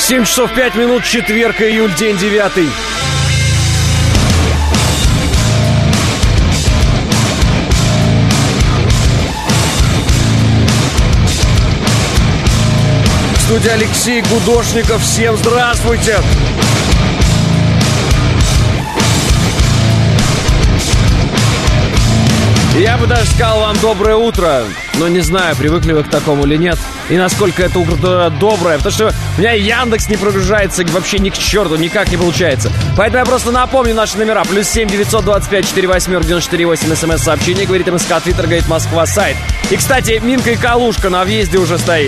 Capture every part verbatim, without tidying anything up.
семь часов пять минут, четверг, июль, день девятый. Студия Алексей Гудошников. Всем здравствуйте! Я бы даже сказал вам доброе утро, но не знаю, привыкли вы к такому или нет, и насколько это утро доброе, потому что у меня Яндекс не прогружается вообще ни к черту, никак не получается. Поэтому я просто напомню наши номера. Плюс семь девятьсот двадцать пять сорок восемь девяносто четыре восемь смс-сообщение, говорит МСК, Твиттер, говорит Москва, сайт. И, кстати, Минка и Калушка на въезде уже стоит.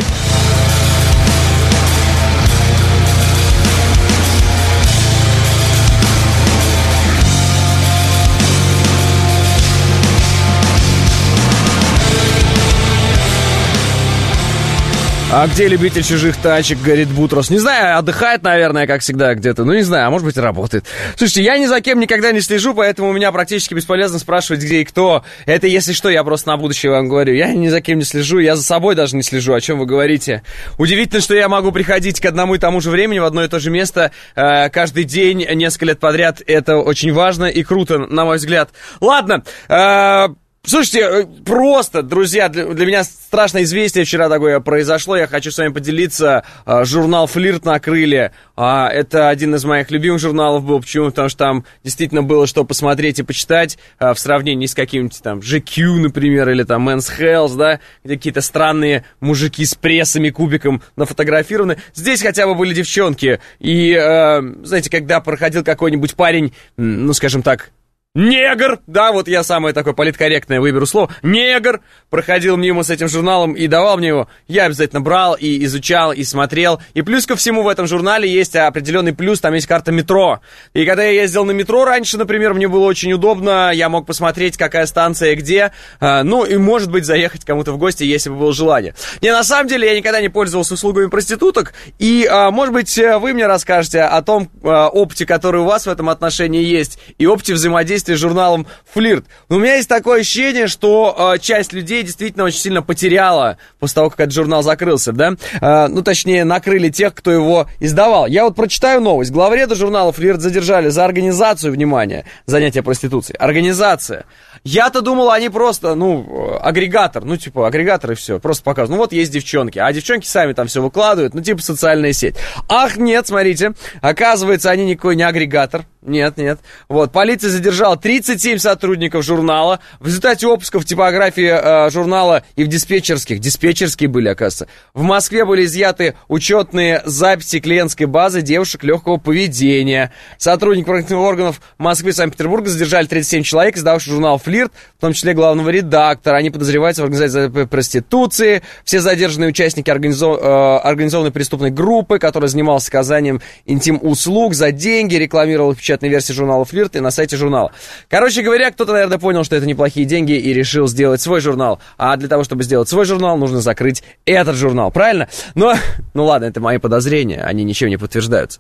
А где любитель чужих тачек, говорит Бутрос? Не знаю, отдыхает, наверное, как всегда где-то. Ну, не знаю, а может быть, работает. Слушайте, я ни за кем никогда не слежу, поэтому у меня практически бесполезно спрашивать, где и кто. Это, если что, я просто на будущее вам говорю. Я ни за кем не слежу, я за собой даже не слежу. О чем вы говорите? Удивительно, что я могу приходить к одному и тому же времени в одно и то же место э, каждый день, несколько лет подряд. Это очень важно и круто, на мой взгляд. Ладно, э... Слушайте, просто, друзья, для, для меня страшное известие вчера такое произошло. Я хочу с вами поделиться. Журнал «Флирт» накрыли. Это один из моих любимых журналов был. Почему? Потому что там действительно было что посмотреть и почитать в сравнении с каким-нибудь там джи кью, например, или там Men's Health, да, где какие-то странные мужики с прессами, кубиком нафотографированы. Здесь хотя бы были девчонки. И, знаете, когда проходил какой-нибудь парень, ну, скажем так, негр, да, вот я самое такое политкорректное выберу слово, негр, проходил мимо с этим журналом и давал мне его, я обязательно брал и изучал, и смотрел, и плюс ко всему в этом журнале есть определенный плюс, там есть карта метро, и когда я ездил на метро раньше, например, мне было очень удобно, я мог посмотреть, какая станция где, а, ну, и, может быть, заехать кому-то в гости, если бы было желание. Не, на самом деле, я никогда не пользовался услугами проституток, и, а, может быть, вы мне расскажете о том а, опыте, который у вас в этом отношении есть, и опыте взаимодействия с журналом «Флирт». Но у меня есть такое ощущение, что э, часть людей действительно очень сильно потеряла после того, как этот журнал закрылся, да? Э, ну, точнее, накрыли тех, кто его издавал. Я вот прочитаю новость. Главреда журнала «Флирт» задержали за организацию, внимание, занятия проституцией. Организация. Я-то думал, они просто, ну, агрегатор, ну, типа, агрегатор и все, просто показывают. Ну, вот есть девчонки, а девчонки сами там все выкладывают, ну, типа, социальная сеть. Ах, нет, смотрите, оказывается, они никакой не агрегатор. Нет, нет. Вот, полиция задержала тридцать семь сотрудников журнала. В результате обысков в типографии э, журнала и в диспетчерских, диспетчерские были, оказывается, в Москве были изъяты учетные записи клиентской базы девушек легкого поведения. Сотрудники правоохранительных органов Москвы и Санкт-Петербурга задержали тридцать семь человек, издавших журнал «Флирт», в том числе главного редактора. Они подозреваются в организации проституции. Все задержанные участники организов... э, организованной преступной группы, которая занималась оказанием интим-услуг за деньги, рекламировала их печатной версии журнала «Флирт» и на сайте журнала. Короче говоря, кто-то, наверное, понял, что это неплохие деньги и решил сделать свой журнал. А для того, чтобы сделать свой журнал, нужно закрыть этот журнал, правильно? Но, ну ладно, это мои подозрения, они ничем не подтверждаются.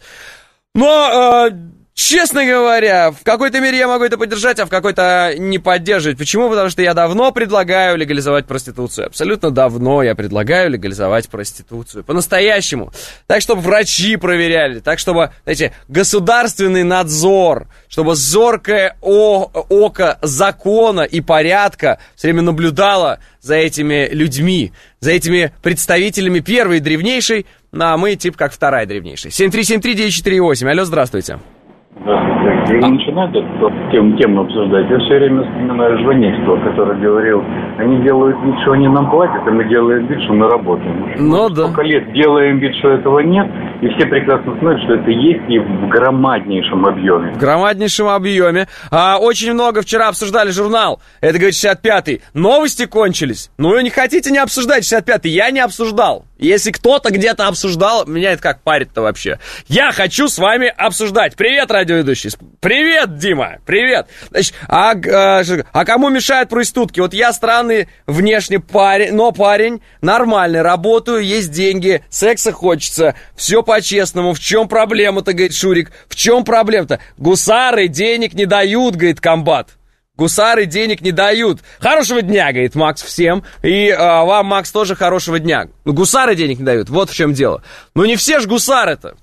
Но, э, честно говоря, в какой-то мере я могу это поддержать, а в какой-то не поддерживать. Почему? Потому что я давно предлагаю легализовать проституцию. Абсолютно давно я предлагаю легализовать проституцию. По-настоящему. Так, чтобы врачи проверяли. Так, чтобы, знаете, государственный надзор, чтобы зоркое о- око закона и порядка все время наблюдало за этими людьми, за этими представителями первой древнейшей, ну, а мы типа как вторая древнейшая. семь три семь три девять четыре восемь. Алло, здравствуйте. Здравствуйте. Я не начинаю эту тему, тему обсуждать. Я все время вспоминаю Жванецкого, который говорил, они делают вид, что они нам платят, а мы делаем вид, что мы работаем. Ну да. Сколько лет делаем вид, что этого нет, и все прекрасно знают, что это есть и в громаднейшем объеме. В громаднейшем объеме. А, очень много вчера обсуждали журнал. Это, говорит, шестьдесят пятый. Новости кончились. Ну, не хотите не обсуждать шестьдесят пятый? Я не обсуждал. Если кто-то где-то обсуждал, меня это как парит-то вообще. Я хочу с вами обсуждать. Привет, радиоведущий. Привет, Дима. Привет. Значит, а, а, а кому мешают проститутки? Вот я странный внешне парень, но парень нормальный. Работаю, есть деньги, секса хочется. Все по-честному. В чем проблема-то, говорит Шурик? В чем проблема-то? Гусары денег не дают, говорит комбат. Гусары денег не дают. Хорошего дня, говорит Макс всем. И а, вам, Макс, тоже хорошего дня. Ну, гусары денег не дают, вот в чем дело. Ну, не все ж гусары-то.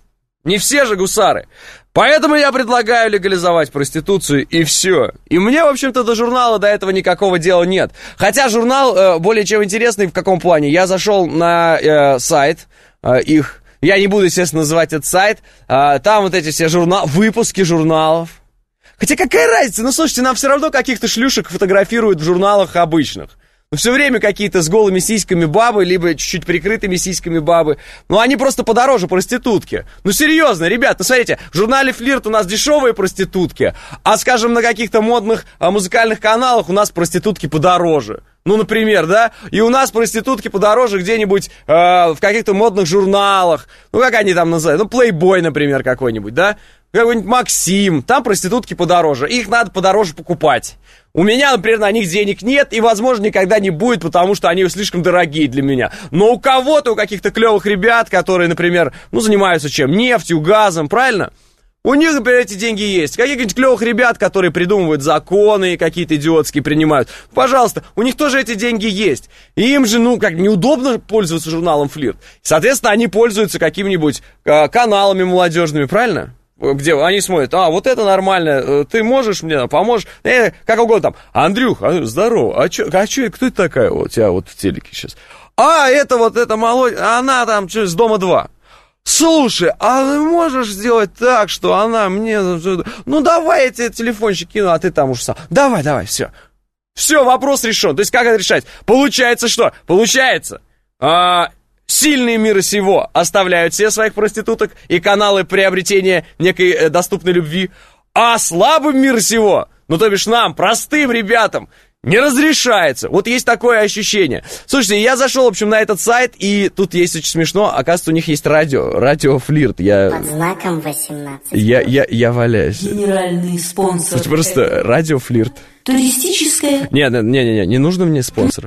Не все же гусары. Поэтому я предлагаю легализовать проституцию, и все. И мне, в общем-то, до журнала до этого никакого дела нет. Хотя журнал э, более чем интересный в каком плане. Я зашел на э, сайт э, их, я не буду, естественно, называть этот сайт. Э, там вот эти все журналы, выпуски журналов. Хотя какая разница? Ну, слушайте, нам все равно каких-то шлюшек фотографируют в журналах обычных. Ну, все время какие-то с голыми сиськами бабы, либо чуть-чуть прикрытыми сиськами бабы. Ну, они просто подороже проститутки. Ну, серьезно, ребят, ну, смотрите, в журнале «Флирт» у нас дешевые проститутки, а, скажем, на каких-то модных а, музыкальных каналах у нас проститутки подороже. Ну, например, да? И у нас проститутки подороже где-нибудь э, в каких-то модных журналах. Ну, как они там называют? Ну, «Плейбой», например, какой-нибудь, да? Какой-нибудь «Максим». Там проститутки подороже. Их надо подороже покупать. У меня, например, на них денег нет, и, возможно, никогда не будет, потому что они слишком дорогие для меня. Но у кого-то, у каких-то клевых ребят, которые, например, ну, занимаются чем? Нефтью, газом, правильно? У них, например, эти деньги есть. Каких-нибудь клевых ребят, которые придумывают законы, какие-то идиотские принимают. Пожалуйста, у них тоже эти деньги есть. И им же, ну, как неудобно пользоваться журналом «Флирт». Соответственно, они пользуются какими-нибудь э, каналами молодежными, правильно? Где они смотрят, а, вот это нормально, ты можешь мне, поможешь, э, как угодно там, Андрюх, здорово, а чё, а чё, кто это такая вот у тебя вот в телеке сейчас? А, это вот, это молодь, она там, что, с дома два. Слушай, а ты можешь сделать так, что она мне, ну, давай я тебе телефончик кину, а ты там уж сам, давай, давай, все, все, вопрос решен. То есть, как это решать? Получается что? Получается, а... сильные мира сего оставляют все своих проституток и каналы приобретения некой э, доступной любви, а слабым мира сего, ну то бишь нам, простым ребятам, не разрешается. Вот есть такое ощущение. Слушайте, я зашел, в общем, на этот сайт, и тут есть очень смешно, оказывается, у них есть радио, радио «Флирт». Я... Под знаком восемнадцать. Я, я, я валяюсь. Генеральный спонсор. Слушайте, просто радио «Флирт». Туристическое. Не, не, не, не, не нужно мне спонсора.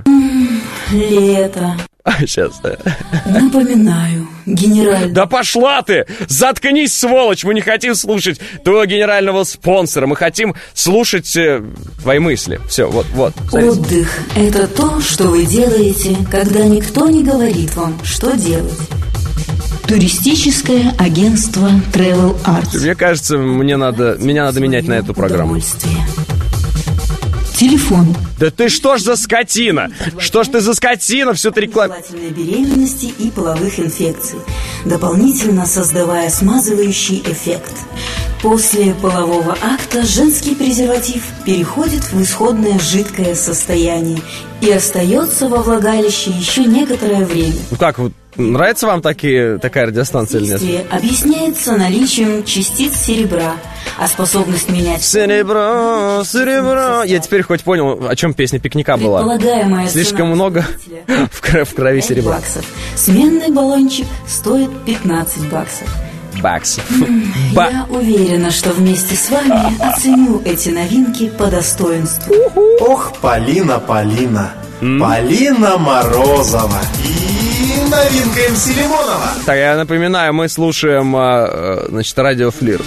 Лето. Сейчас, да. Напоминаю, генеральный... Да пошла ты! Заткнись, сволочь! Мы не хотим слушать твоего генерального спонсора. Мы хотим слушать э, твои мысли. Все, вот, вот. Смотрите. Отдых – это то, что вы делаете, когда никто не говорит вам, что делать. Туристическое агентство Travel Arts. Мне кажется, мне надо, меня надо менять на эту программу. Телефон. Да ты что ж за скотина? Что ж ты за скотина? Все ты реклама. Беременности и половых инфекций, дополнительно создавая смазывающий эффект. После полового акта женский презерватив переходит в исходное жидкое состояние и остается во влагалище еще некоторое время. Ну как, вот нравится вам такие, такая радиостанция или нет? Объясняется наличием частиц серебра, а способность менять... Серебро, серебро... Я теперь хоть понял, о чем песня «Пикника» была. Слишком много в, кр- в крови серебра. Баксов. Сменный баллончик стоит пятнадцать баксов. Баксов. Я уверена, что вместе с вами оценю эти новинки по достоинству. Ох, Полина, Полина, Полина Морозова и новинка эм си Лимонова. Так, я напоминаю, мы слушаем, значит, радио «Флирт».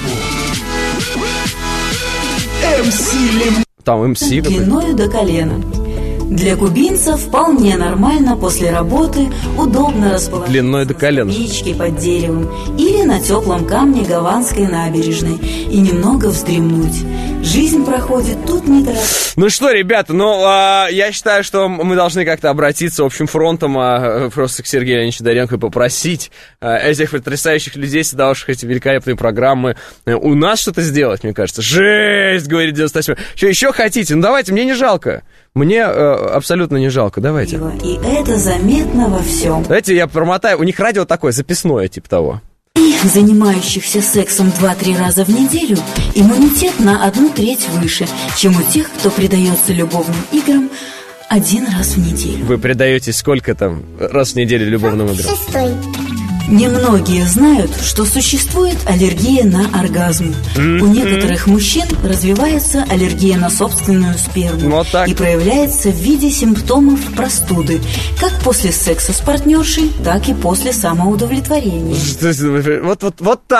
эм си Лимонова. Там эм си какой-то. Длиною до колена. Для кубинца вполне нормально после работы удобно расположиться длиной до колена. в печке под деревом или на теплом камне Гаванской набережной и немного вздремнуть. Жизнь проходит тут не торопливо. Ну что, ребята, ну, а, я считаю, что мы должны как-то обратиться общим фронтом а, просто к Сергею Леонидовичу Доренко и попросить а, этих потрясающих людей, создавших эти великолепные программы, а, у нас что-то сделать, мне кажется. Жесть, говорит девяносто восьмой. Что еще хотите? Ну давайте, мне не жалко. Мне э, абсолютно не жалко, давайте. И это заметно во всем. Давайте я промотаю, у них радио такое, записное, типа того. Занимающихся сексом два-три раза в неделю иммунитет на одну треть выше, чем у тех, кто предается любовным играм один раз в неделю. Вы предаетесь сколько там раз в неделю любовным играм? Шестой. Немногие знают, что существует аллергия на оргазм. Mm-hmm. У некоторых мужчин развивается аллергия на собственную сперму. Вот так. И проявляется в виде симптомов простуды, как после секса с партнершей, так и после самоудовлетворения. Вот, вот, вот так.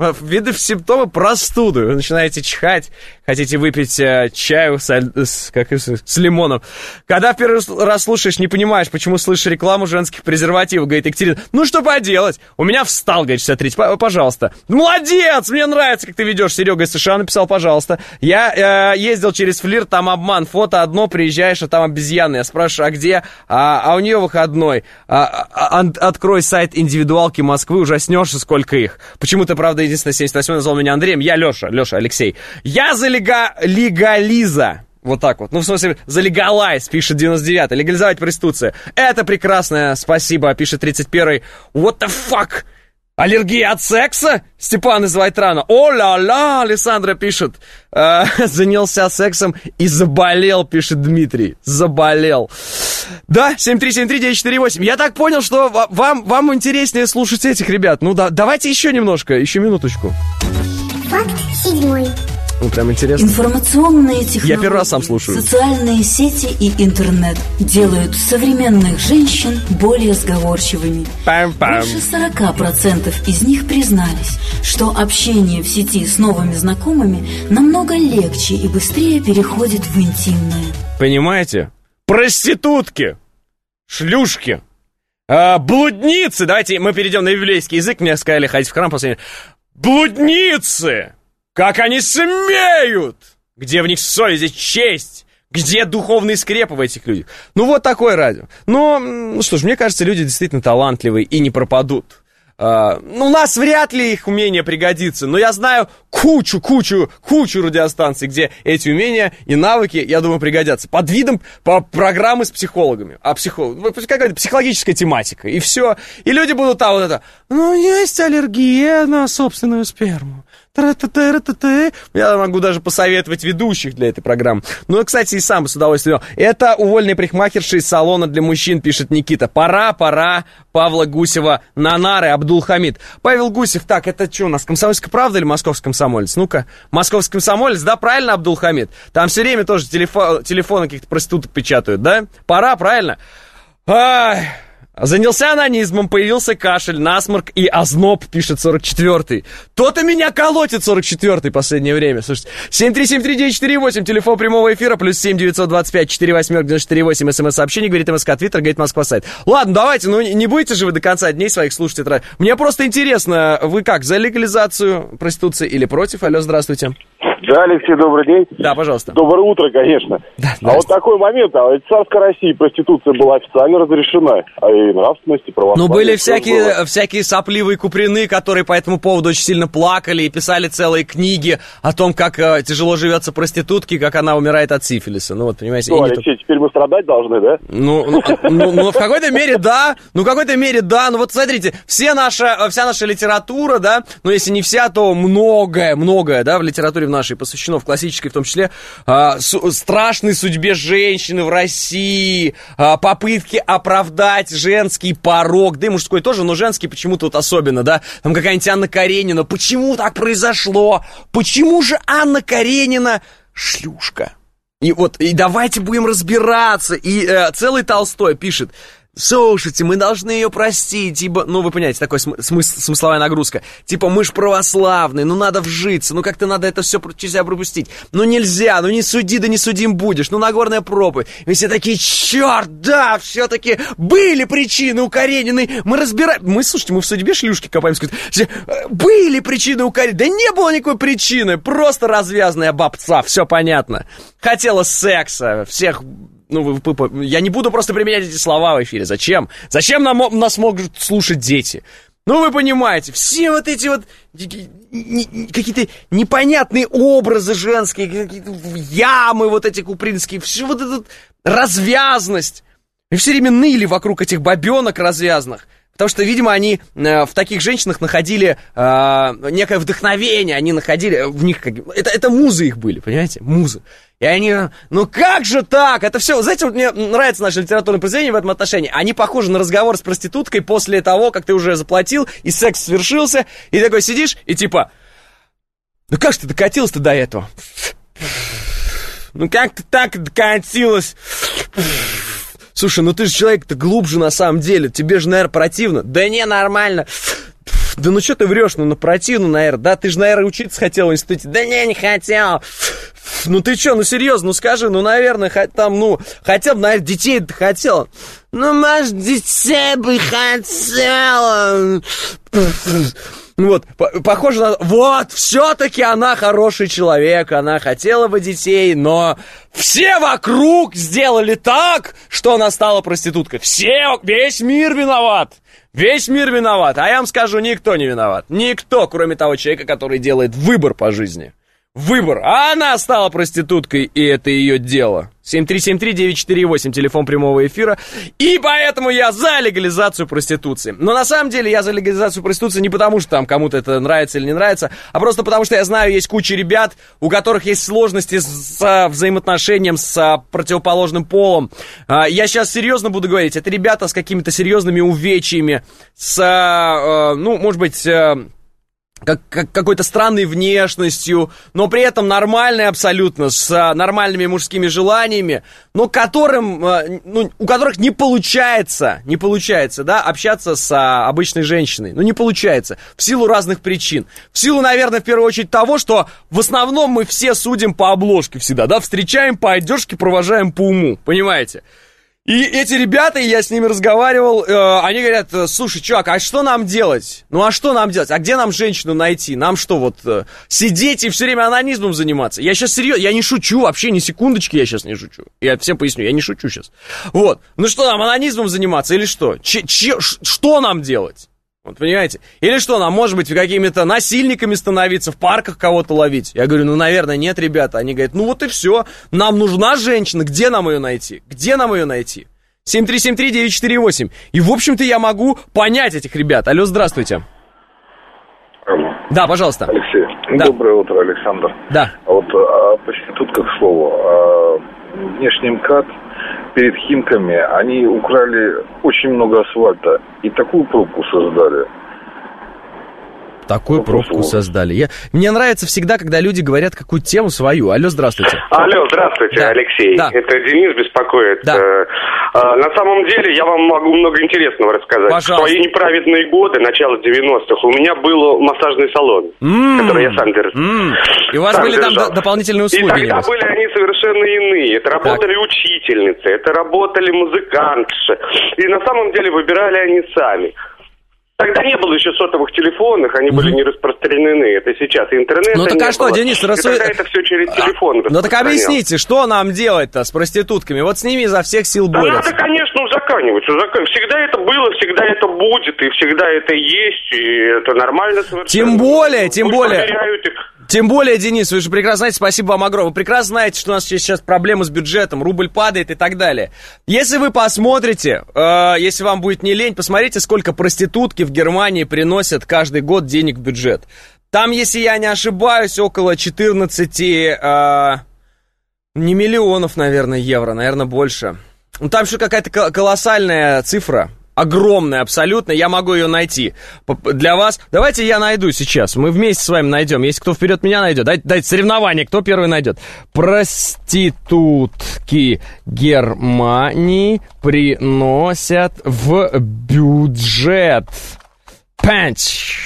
виды симптомы простуды. Вы начинаете чихать, хотите выпить э, чаю с, с, как, с лимоном. Когда в первый раз слушаешь, не понимаешь, почему слышишь рекламу женских презервативов, говорит Екатерина. Ну, что поделать? У меня встал, говорит, шестьдесят три. Пожалуйста. Молодец! Мне нравится, как ты ведешь. Серега из США написал, пожалуйста. Я э, ездил через флирт, там обман. Фото одно, приезжаешь, а там обезьяны. Я спрашиваю, а где? А, а у нее выходной. А, а, а, открой сайт индивидуалки Москвы, ужаснешься, сколько их. Почему-то, правда, единственное, семьдесят восьмой назвал меня Андреем. Я Леша, Леша, Алексей. Я за лега... легализа. Вот так вот. Ну, в смысле, за легалайз, пишет девяносто девятый. Легализовать проституцию. Это прекрасно, спасибо, пишет тридцать первый. What the fuck? Аллергия от секса? Степан из Вайтрана. О-ля-ля, Александра пишет. Э, занялся сексом и заболел, пишет Дмитрий. Заболел. Да, семь три семь три девять четыре восемь. Я так понял, что вам, вам интереснее слушать этих ребят. Ну, да, давайте еще немножко, еще минуточку. Факт седьмой. Ну, прям интересно. Информационные технологии, я первый раз сам слушаю. Социальные сети и интернет делают современных женщин более сговорчивыми. Пам-пам. Больше сорок процентов из них признались, что общение в сети с новыми знакомыми намного легче и быстрее переходит в интимное. Понимаете? Проститутки, шлюшки, э, блудницы. Давайте мы перейдем на еврейский язык. Мне сказали ходить в храм после... Блудницы! Как они смеют! Где в них совесть и честь? Где духовные скрепы в этих людях? Ну, вот такое радио. Но, ну что ж, мне кажется, люди действительно талантливые и не пропадут. Uh, ну, у нас вряд ли их умение пригодится, но я знаю кучу, кучу, кучу радиостанций, где эти умения и навыки, я думаю, пригодятся. Под видом по программы с психологами. А психолог, какая-то психологическая тематика, и все. И люди будут там вот это, ну, есть аллергия на собственную сперму. Я могу даже посоветовать ведущих для этой программы. Ну, кстати, и сам с удовольствием. Это уволенный парикмахерша из салона для мужчин, пишет Никита. Пора, пора Павла Гусева на нары, Абдулхамид. Павел Гусев, так, это что у нас, Комсомольская правда или Московский комсомолец? Ну-ка, Московский комсомолец, да, правильно, Абдулхамид? Там все время тоже телефон, телефоны каких-то проституток печатают, да? Пора, правильно? Ай... Занялся анонизмом, появился кашель, насморк и озноб, пишет сорок четвёртый. То-то меня колотит сорок четвёртый в последнее время. Слушайте, семь три семь три девять четыре восемь, телефон прямого эфира, плюс семь девятьсот двадцать пять четыре восемь девяносто четыре восемь, смс-сообщение, говорит МСК, Твиттер, говорит Москва, сайт. Ладно, давайте, ну не будете же вы до конца дней своих слушать это. Мне просто интересно, вы как, за легализацию проституции или против? Алло, здравствуйте. Да, Алексей, добрый день. Да, пожалуйста. Доброе утро, конечно. Да, а вот такой момент, а в царской России проституция была официально разрешена, а и нравственность, и православие. Ну, были всякие, всякие сопливые куприны, которые по этому поводу очень сильно плакали и писали целые книги о том, как э, тяжело живется проститутке, как она умирает от сифилиса. Ну, вот, понимаете. Ну, Алексей, теперь мы страдать должны, да? Ну, ну, ну, ну, в какой-то мере, да. Ну, в какой-то мере, да. Ну, вот, смотрите, все наша, вся наша литература, да, ну, если не вся, то многое, многое, да, в литературе в нашей посвящено, в классической в том числе, э, су- страшной судьбе женщины в России, э, попытки оправдать женский порог, да и мужской тоже, но женский почему-то вот особенно, да, там какая-нибудь Анна Каренина, почему так произошло, почему же Анна Каренина шлюшка? И вот, и давайте будем разбираться, и э, целый Толстой пишет, слушайте, мы должны ее простить, типа, ну, вы понимаете, такой смысл, смысловая нагрузка, типа, мы ж православные, ну, надо вжиться, ну, как-то надо это все через себя пропустить, ну, нельзя, ну, не суди, да не судим будешь, ну, Нагорная проповедь, и все такие, черт, да, все-таки были причины у Карениной, мы разбираем, мы, слушайте, мы в судьбе шлюшки копаемся, были причины у Карениной, да не было никакой причины, просто развязная бабца, все понятно, хотела секса, всех... Ну, вы, вы, я не буду просто применять эти слова в эфире. Зачем? Зачем нам, нас могут слушать дети? Ну, вы понимаете, все вот эти вот какие-то непонятные образы женские, какие-то ямы вот эти купринские, все вот эта развязность. И все время ныли вокруг этих бабенок развязных. Потому что, видимо, они э, в таких женщинах находили э, некое вдохновение, они находили в них... Как... Это, это музы их были, понимаете? Музы. И они, ну как же так? Это все, знаете, вот мне нравится наше литературное произведение в этом отношении. Они похожи на разговор с проституткой после того, как ты уже заплатил, и секс свершился, и такой сидишь, и типа, ну как же ты докатилась-то до этого? Ну как ты так докатилась? Слушай, ну ты же человек-то глубже на самом деле, тебе же, наверное, противно. Да не, нормально. Да ну что ты врешь, ну на противну, наверное. Да, ты же, наверное, учиться хотел в институте. Да не, не хотел. Ну ты что, ну серьезно, ну скажи, ну, наверное, хоть там, ну, хотя бы, наверное, детей-то хотел. Ну, может, детей бы хотела. Вот, похоже на... Вот, все-таки она хороший человек, она хотела бы детей, но все вокруг сделали так, что она стала проституткой. Все, весь мир виноват. Весь мир виноват. А я вам скажу, никто не виноват. Никто, кроме того человека, который делает выбор по жизни. Выбор. А она стала проституткой, и это ее дело. семь три семь три девять четыре восемь, телефон прямого эфира. И поэтому я за легализацию проституции. Но на самом деле я за легализацию проституции не потому, что там кому-то это нравится или не нравится, а просто потому, что я знаю, есть куча ребят, у которых есть сложности с взаимоотношением с противоположным полом. Я сейчас серьезно буду говорить. Это ребята с какими-то серьезными увечьями, с, ну, может быть... Как, как, какой-то странной внешностью, но при этом нормальной абсолютно, с а, нормальными мужскими желаниями, но которым, а, ну, у которых не получается, не получается, да, общаться с а, обычной женщиной. Ну, не получается, в силу разных причин. В силу, наверное, в первую очередь того, что в основном мы все судим по обложке всегда, да, встречаем по одежке, провожаем по уму, понимаете? И эти ребята, я с ними разговаривал, э, они говорят: слушай, чувак, а что нам делать? Ну а что нам делать? А где нам женщину найти? Нам что, вот э, сидеть и все время анонизмом заниматься? Я сейчас серьезно, я не шучу, вообще ни секундочки я сейчас не шучу. Я всем поясню, я не шучу сейчас. Вот, ну что, нам анонизмом заниматься или что? Ч- ч- что нам делать? Вот, понимаете? Или что, нам, может быть, какими-то насильниками становиться, в парках кого-то ловить? Я говорю, ну, наверное, нет, ребята. Они говорят, ну вот и все. Нам нужна женщина, где нам ее найти? Где нам ее найти? семь три семь три девять четыре восемь. И, в общем-то, я могу понять этих ребят. Алло, здравствуйте. Алло. Да, пожалуйста. Алексей. Да. Доброе утро, Александр. Да. А вот а, по проституткам, к слову, а, внешний МКАД перед Химками, они украли очень много асфальта и такую пробку создали. Такую Вопрос пробку вот. создали. Я... Мне нравится всегда, когда люди говорят какую-то тему свою. Алло, здравствуйте. Алло, здравствуйте, да. Алексей. Да. Это Денис беспокоит. Да. А, на самом деле, я вам могу много интересного рассказать. Пожалуйста. В свои неправедные годы, начало девяностых, у меня был массажный салон, М-м-м. который я сам держал. М-м. И у вас сам были держал. там д- дополнительные услуги? И тогда небось? были они совершенно иные. Это работали Так. учительницы, это работали музыкантши. И на самом деле выбирали они сами. Тогда не было еще сотовых телефонов, они mm-hmm. были не распространены. Это сейчас интернет. Ну так а что, было. Денис, И рассу... тогда это все через телефон. Ну так объясните, что нам делать-то с проститутками? Вот с ними изо всех сил да борются. надо, конечно, узаканивать, узаканивать. Всегда это было, всегда это будет, и всегда это есть, и это нормально совершенно. Тем более, тем Пусть более... проверяют их. Тем более, Денис, вы же прекрасно знаете, спасибо вам огромное, вы прекрасно знаете, что у нас есть сейчас проблемы с бюджетом, рубль падает и так далее. Если вы посмотрите, э, если вам будет не лень, посмотрите, сколько проститутки в Германии приносят каждый год денег в бюджет. Там, если я не ошибаюсь, около четырнадцати, э, не миллионов, наверное, евро, наверное, больше. Ну, там еще какая-то колоссальная цифра. Огромная абсолютно, я могу ее найти для вас. Давайте я найду сейчас, мы вместе с вами найдем. Если кто вперед меня найдет, дайте, дайте соревнование, кто первый найдет. Проститутки Германии приносят в бюджет. Панч.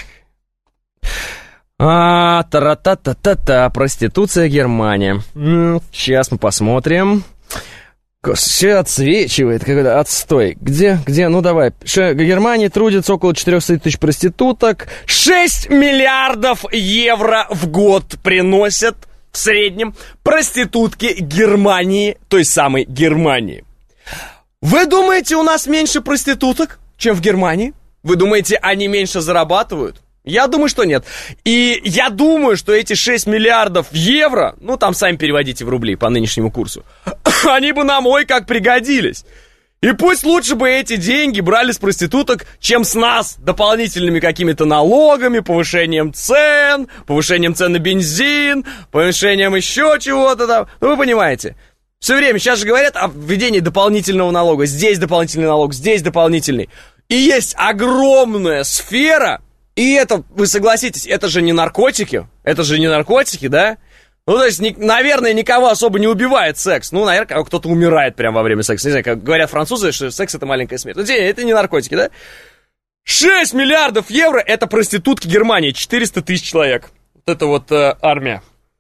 А, та-ра-та-та-та-та, проституция Германия. Сейчас мы посмотрим. Все отсвечивает, какой-то отстой. Где, где, ну давай. Ш... В Германии трудится около четыреста тысяч проституток. шесть миллиардов евро в год приносят в среднем проститутки Германии, той самой Германии. Вы думаете, у нас меньше проституток, чем в Германии? Вы думаете, они меньше зарабатывают? Я думаю, что нет. И я думаю, что эти шесть миллиардов евро, ну, там сами переводите в рубли по нынешнему курсу, они бы нам ой как пригодились. И пусть лучше бы эти деньги брали с проституток, чем с нас дополнительными какими-то налогами, повышением цен, повышением цен на бензин, повышением еще чего-то там. Ну, вы понимаете. Все время, сейчас же говорят о введении дополнительного налога. Здесь дополнительный налог, здесь дополнительный. И есть огромная сфера... И это, вы согласитесь, это же не наркотики, это же не наркотики, да? Ну, то есть, не, наверное, никого особо не убивает секс. Ну, наверное, кто-то умирает прямо во время секса. Не знаю, как говорят французы, что секс — это маленькая смерть. Ну, это не наркотики, да? шесть миллиардов евро — это проститутки Германии, четыреста тысяч человек. Вот это вот э, армия.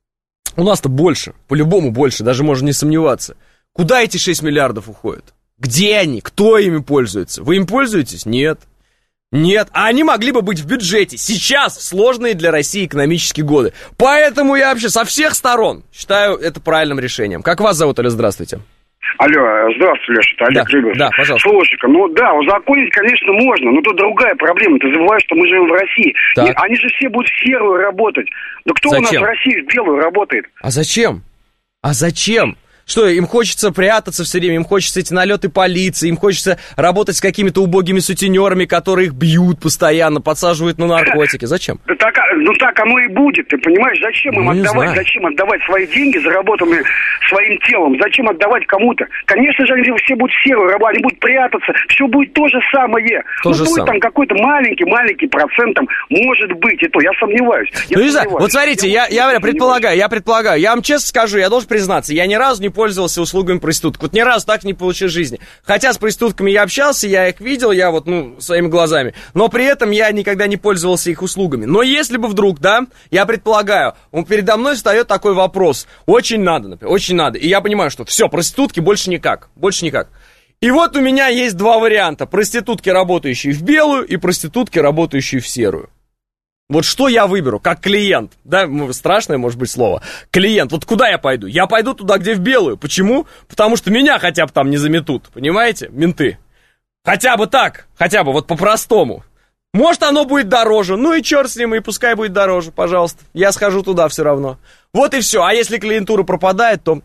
У нас-то больше, по-любому больше, даже можно не сомневаться. Куда эти шесть миллиардов уходят? Где они? Кто ими пользуется? Вы им пользуетесь? Нет. Нет. А они могли бы быть в бюджете сейчас, в сложные для России экономические годы. Поэтому я вообще со всех сторон считаю это правильным решением. Как вас зовут, Алло, здравствуйте? Алло, здравствуй, Леша, это Олег да, Рыгов. Да, пожалуйста. Слушай-ка, ну да, узаконить, конечно, можно, но тут другая проблема. Ты забываешь, что мы живем в России. Так. И они же все будут в серую работать. Да кто Зачем? у нас в России в белую работает? А зачем? А зачем? Что, им хочется прятаться все время, им хочется эти налеты полиции, им хочется работать с какими-то убогими сутенерами, которые их бьют постоянно, подсаживают на наркотики. Зачем? Да так, ну так оно и будет, ты понимаешь? Зачем им Ну, не отдавать, знаю. зачем отдавать свои деньги, заработанные своим телом? Зачем отдавать кому-то? Конечно же, они все будут в серую работать, они будут прятаться, все будет то же самое. То ну, же будет самое. там какой-то маленький-маленький процент, там, может быть, и то, я сомневаюсь. Я Ну, не знаю, сомневаюсь. вот смотрите, я, я, я предполагаю, я предполагаю, я вам честно скажу, я должен признаться, я ни разу не пользовался услугами проституток, вот ни разу так не получил в жизни. Хотя с проститутками я общался, я их видел, я вот, ну, своими глазами, но при этом я никогда не пользовался их услугами. Но если бы вдруг, да, я предполагаю, он передо мной встает такой вопрос, очень надо, например, очень надо, и я понимаю, что все, проститутки больше никак, больше никак. И вот у меня есть два варианта, проститутки, работающие в белую, и проститутки, работающие в серую. Вот что я выберу, как клиент, да, страшное может быть слово, клиент, вот куда я пойду? Я пойду туда, где в белую, почему? Потому что меня хотя бы там не заметут, понимаете, менты. Хотя бы так, хотя бы вот по-простому. Может, оно будет дороже, ну и черт с ним, и пускай будет дороже, пожалуйста, я схожу туда все равно. Вот и все, а если клиентура пропадает, то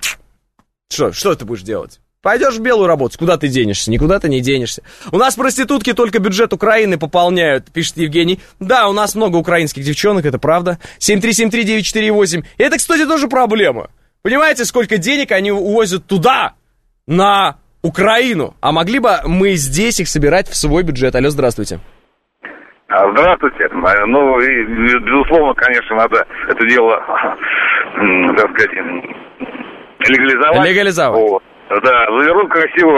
что, что ты будешь делать? Пойдешь в белую работать, куда ты денешься? Никуда ты не денешься. У нас проститутки только бюджет Украины пополняют, пишет Евгений. Да, у нас много украинских девчонок, это правда. семь три семь три девять четыре восемь. Это, кстати, тоже проблема. Понимаете, сколько денег они увозят туда, на Украину? А могли бы мы здесь их собирать в свой бюджет? Алло, здравствуйте. Здравствуйте. Ну, и, безусловно, конечно, надо это дело, так сказать, легализовать. Легализовать. Вот. Да, завернуть красиво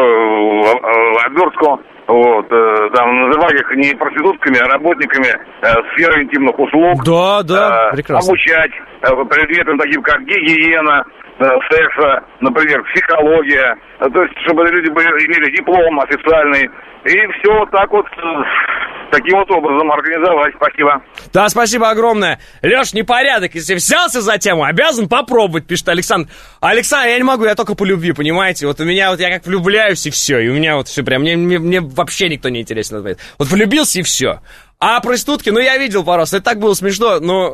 в обертку, вот, там, называть их не проститутками, а работниками э, сферы интимных услуг. Да, да, э, прекрасно. Обучать э, предметам таким, как гигиена, э, секса, например, психология, э, то есть, чтобы люди были, имели диплом официальный, и все вот так вот, э, таким вот образом организовать. Спасибо. Да, спасибо огромное. Леш, непорядок. Если взялся за тему, обязан попробовать, пишет Александр. Александр, я не могу, я только по любви, понимаете? Вот у меня вот, я как влюбляюсь, и все. И у меня вот все прям, мне, мне, мне вообще никто не интересен. Вот влюбился, и все. А проститутки, ну, я видел пару раз, это так было смешно, но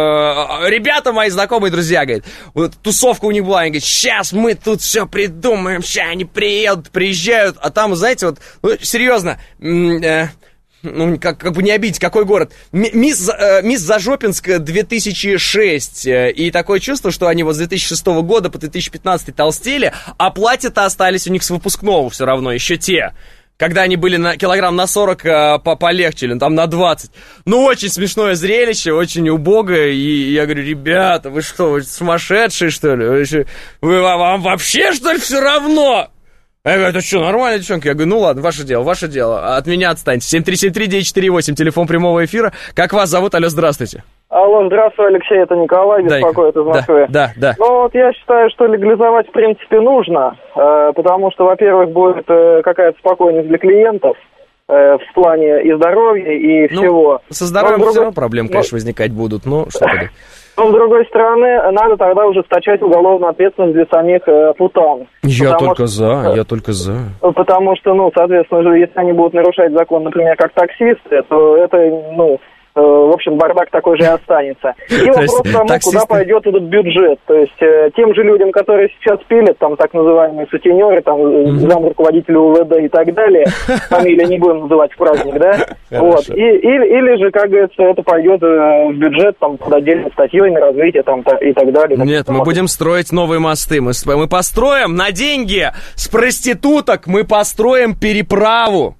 э, ребята мои знакомые, друзья, говорят, вот тусовка у них была, они говорят, сейчас мы тут все придумаем, сейчас они приедут, приезжают, а там, знаете, вот, ну, серьезно, э, ну, как, как бы не обидеть, какой город? Мисс, э, Мисс Зажопинск две тысячи шесть, э, и такое чувство, что они вот с две тысячи шестого года по две тысячи пятнадцатый толстели, а платья-то остались у них с выпускного все равно, еще те. Когда они были на килограмм на сорок э, полегче, или там на двадцать. Ну, очень смешное зрелище, очень убогое. И я говорю, ребята, вы что, вы сумасшедшие, что ли? Вы, вы вам, вам вообще, что ли, все равно? Я говорю, это что, нормально, девчонки? Я говорю, ну ладно, ваше дело, ваше дело. От меня отстаньте. семь три семь три девять четыре восемь, телефон прямого эфира. Как вас зовут? Алло, здравствуйте. Алло, здравствуй, Алексей, это Николай, беспокоит из Москвы. Да, да, да. Ну, вот я считаю, что легализовать, в принципе, нужно, э, потому что, во-первых, будет э, какая-то спокойность для клиентов э, в плане и здоровья, и ну, всего. Со здоровьем другой... все равно проблемы, конечно, возникать будут, но что тогда? Но, с другой стороны, надо тогда ужесточать уголовную ответственность для самих э, путан. Я только что, за, я только за. Потому что, ну, соответственно, если они будут нарушать закон, например, как таксисты, то это, ну... в общем, бардак такой же и останется. И вопрос к тому, таксисты... куда пойдет этот бюджет. То есть э, тем же людям, которые сейчас пилят, там так называемые сутенеры, там mm-hmm. замруководителя УВД и так далее, фамилии не будем называть в праздник, да? Вот. И, или, или же, как говорится, это пойдет в бюджет, там, под отдельной статьей на развитие, там, и так далее. Нет, мы будем строить новые мосты. Мы, мы построим на деньги с проституток, мы построим переправу.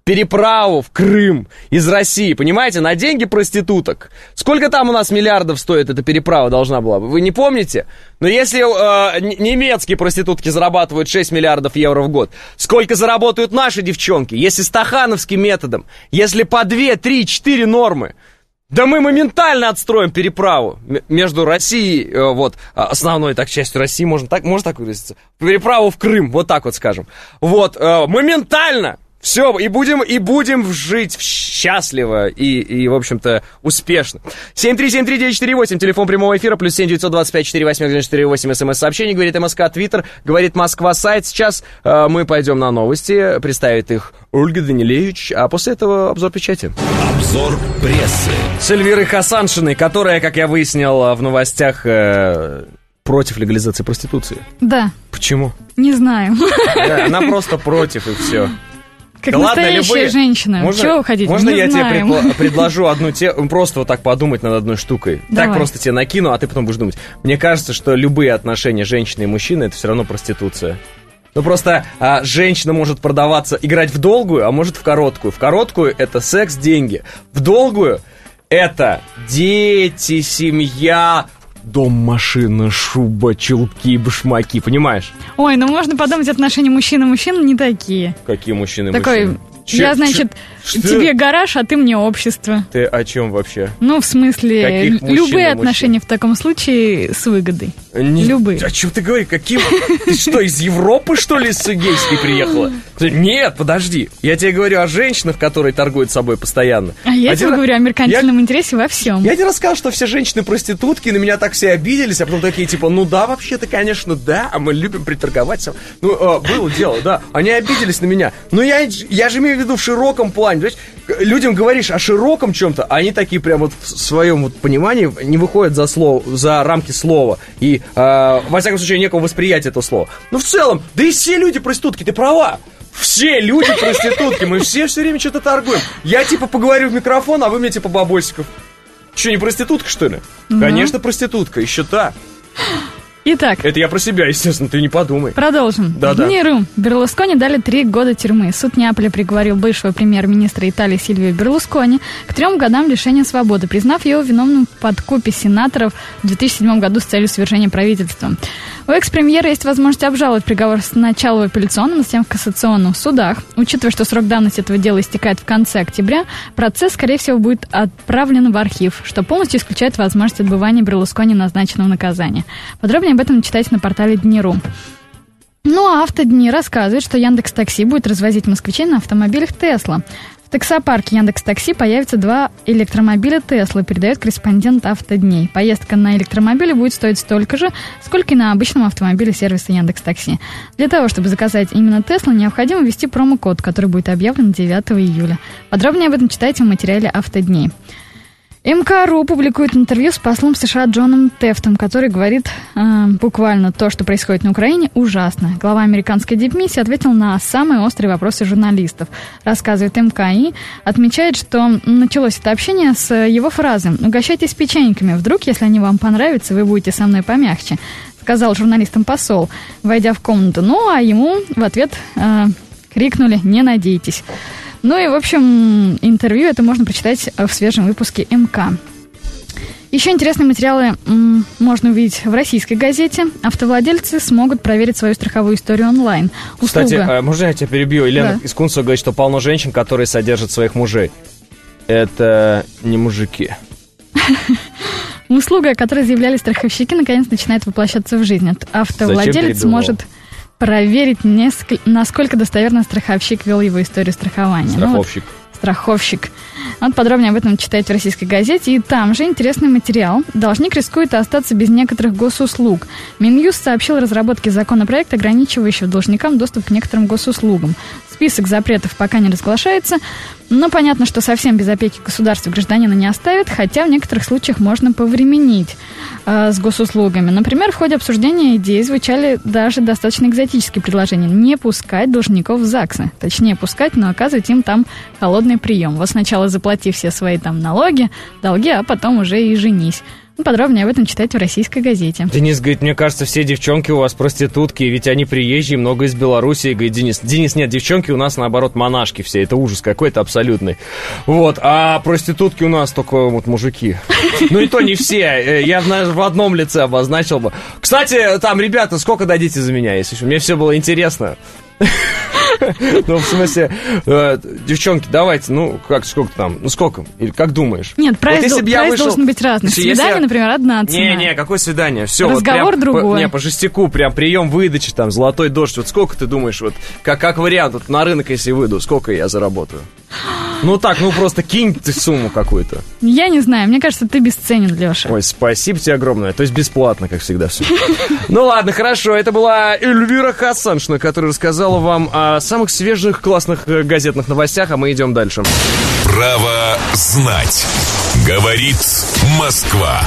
переправу в Крым из России, понимаете, на деньги проституток. Сколько там у нас миллиардов стоит эта переправа должна была? Вы не помните? Но если э, немецкие проститутки зарабатывают шесть миллиардов евро в год, сколько заработают наши девчонки, если стахановским методом, если по две, три, четыре нормы? Да мы моментально отстроим переправу между Россией, э, вот, основной так частью России, можно так, можно так выразиться, переправу в Крым, вот так вот скажем. Вот, э, моментально! Все, и будем, и будем жить счастливо и, и, в общем-то, успешно. семь три семь три девять четыре восемь, телефон прямого эфира, плюс семь девятьсот двадцать пять сорок восемь девяносто четыре восемь, смс-сообщение, говорит МСК, Твиттер, говорит Москва, сайт. Сейчас э, мы пойдем на новости, представит их Ольга Данилевич, а после этого обзор печати. Обзор прессы. С Эльвирой Хасаншиной, которая, как я выяснил в новостях, э, против легализации проституции. Да. Почему? Не знаю. Да, она просто против, и все. Как да настоящая ладно, любые... женщина. Можно, чего вы хотите? Можно не я знаем. тебе предла- предложу одну тему, просто вот так подумать над одной штукой? Давай. Так просто тебе накину, а ты потом будешь думать. Мне кажется, что любые отношения женщины и мужчины — это все равно проституция. Ну просто а, женщина может продаваться, играть в долгую, а может в короткую. В короткую — это секс, деньги. В долгую — это дети, семья... Дом, машина, шуба, чулки, башмаки, понимаешь? Ой, ну можно подумать, отношения мужчины-мужчин не такие. Какие мужчины-мужчины? Такой, я, значит, Ч- тебе гараж, а ты мне общество. Ты о чем вообще? Ну, в смысле, Каких мужчин любые и отношения мужчин? в таком случае с выгодой. Не... Любые. О чем ты говоришь? Каким? Ты что, из Европы, что ли, с гейской приехала? Нет, подожди. Я тебе говорю о женщинах, которые торгуют собой постоянно. А я Один тебе раз... говорю о меркантильном я... интересе во всем. Я тебе рассказал, что все женщины-проститутки, на меня так все обиделись, а потом такие, типа, ну да, вообще-то, конечно, да, а мы любим приторговать. Ну, э, было дело, да. Они обиделись на меня. Но я, я же имею в виду в широком плане. Понимаешь? Людям говоришь о широком чем-то, а они такие прям вот в своем вот понимании не выходят за, слово, за рамки слова. И, э, во всяком случае, некого восприятия этого слова. Но в целом, да и все люди проститутки, ты права. Все люди проститутки, мы все все время что-то торгуем. Я типа поговорю в микрофон, а вы мне типа бабосиков. Что, не проститутка, что ли? Ну. Конечно, проститутка, еще та. Итак. Это я про себя, естественно, ты не подумай. Продолжим. Да-да. В Неру Берлускони дали три года тюрьмы. Суд Неаполя приговорил бывшего премьер-министра Италии Сильвио Берлускони к трем годам лишения свободы, признав его виновным в подкупе сенаторов в две тысячи седьмом году с целью свержения правительства. У экс-премьера есть возможность обжаловать приговор сначала в апелляционном, затем в кассационных судах. Учитывая, что срок давности этого дела истекает в конце октября, процесс, скорее всего, будет отправлен в архив, что полностью исключает возможность отбывания Берлускони назначенного наказания. Подробнее об этом читайте на портале Дниру. Ну а Автодни рассказывает, что Яндекс.Такси будет развозить москвичей на автомобилях Тесла. В таксопарке Яндекс.Такси появятся два электромобиля Тесла, передает корреспондент Автодней. Поездка на электромобиле будет стоить столько же, сколько и на обычном автомобиле сервиса Яндекс.Такси. Для того, чтобы заказать именно Тесла, необходимо ввести промокод, который будет объявлен девятого июля. Подробнее об этом читайте в материале Автодней. МК.ру публикует интервью с послом США Джоном Тефтом, который говорит э, буквально то, что происходит на Украине, ужасно. Глава американской дипмиссии ответил на самые острые вопросы журналистов. Рассказывает МК и отмечает, что началось это общение с его фразы «Угощайтесь печеньками, вдруг, если они вам понравятся, вы будете со мной помягче», сказал журналистам посол, войдя в комнату. Ну, а ему в ответ э, крикнули «Не надейтесь». Ну и, в общем, интервью это можно прочитать в свежем выпуске МК. Еще интересные материалы м, можно увидеть в российской газете. Автовладельцы смогут проверить свою страховую историю онлайн. Услуга... Кстати, можно я тебя перебью? Елена Да. из Кунцева говорит, что полно женщин, которые содержат своих мужей. Это не мужики. Услуга, о которой заявляли страховщики, наконец начинает воплощаться в жизнь. Автовладелец сможет проверить, насколько достоверно страховщик вел его историю страхования. Страховщик. Ну, вот, страховщик. Вот подробнее об этом читайте в российской газете. И там же интересный материал. Должник рискует остаться без некоторых госуслуг. Минюст сообщил о разработке законопроекта, ограничивающего должникам доступ к некоторым госуслугам. Список запретов пока не разглашается, но понятно, что совсем без опеки государства гражданина не оставит, хотя в некоторых случаях можно повременить э, с госуслугами. Например, в ходе обсуждения идеи звучали даже достаточно экзотические предложения. Не пускать должников в ЗАГСы. Точнее, пускать, но оказывать им там холодный прием. Вот сначала заплати все свои там налоги, долги, а потом уже и женись. Подробнее об этом читайте в «Российской газете». Денис говорит, мне кажется, все девчонки у вас проститутки, ведь они приезжие, много из Белоруссии. Говорит Денис. Денис, нет, девчонки у нас, наоборот, монашки все. Это ужас какой-то абсолютный. Вот, а проститутки у нас только вот мужики. Ну и то не все. Я в одном лице обозначил бы. Кстати, там, ребята, сколько дадите за меня, если что? Мне все было интересно. Ну, в смысле, э, девчонки, давайте, ну, как, сколько там, ну, сколько, или как думаешь? Нет, прайс, вот, дол- прайс вышел... должен быть разный. Если свидание, я... например, одна цена. Не-не, какое свидание? Все, разговор вот другой. По, не, по жестяку, прям прием выдачи, там, золотой дождь. Вот сколько ты думаешь, вот, как, как вариант, вот на рынок, если выйду, сколько я заработаю? Ну так, ну просто кинь ты сумму какую-то. Я не знаю, мне кажется, ты бесценен, Леша. Ой, спасибо тебе огромное. То есть бесплатно, как всегда, все. Ну ладно, хорошо. Это была Эльвира Хасаншина, которая рассказала вам о самых свежих классных газетных новостях, а мы идем дальше. Право знать. Говорит Москва.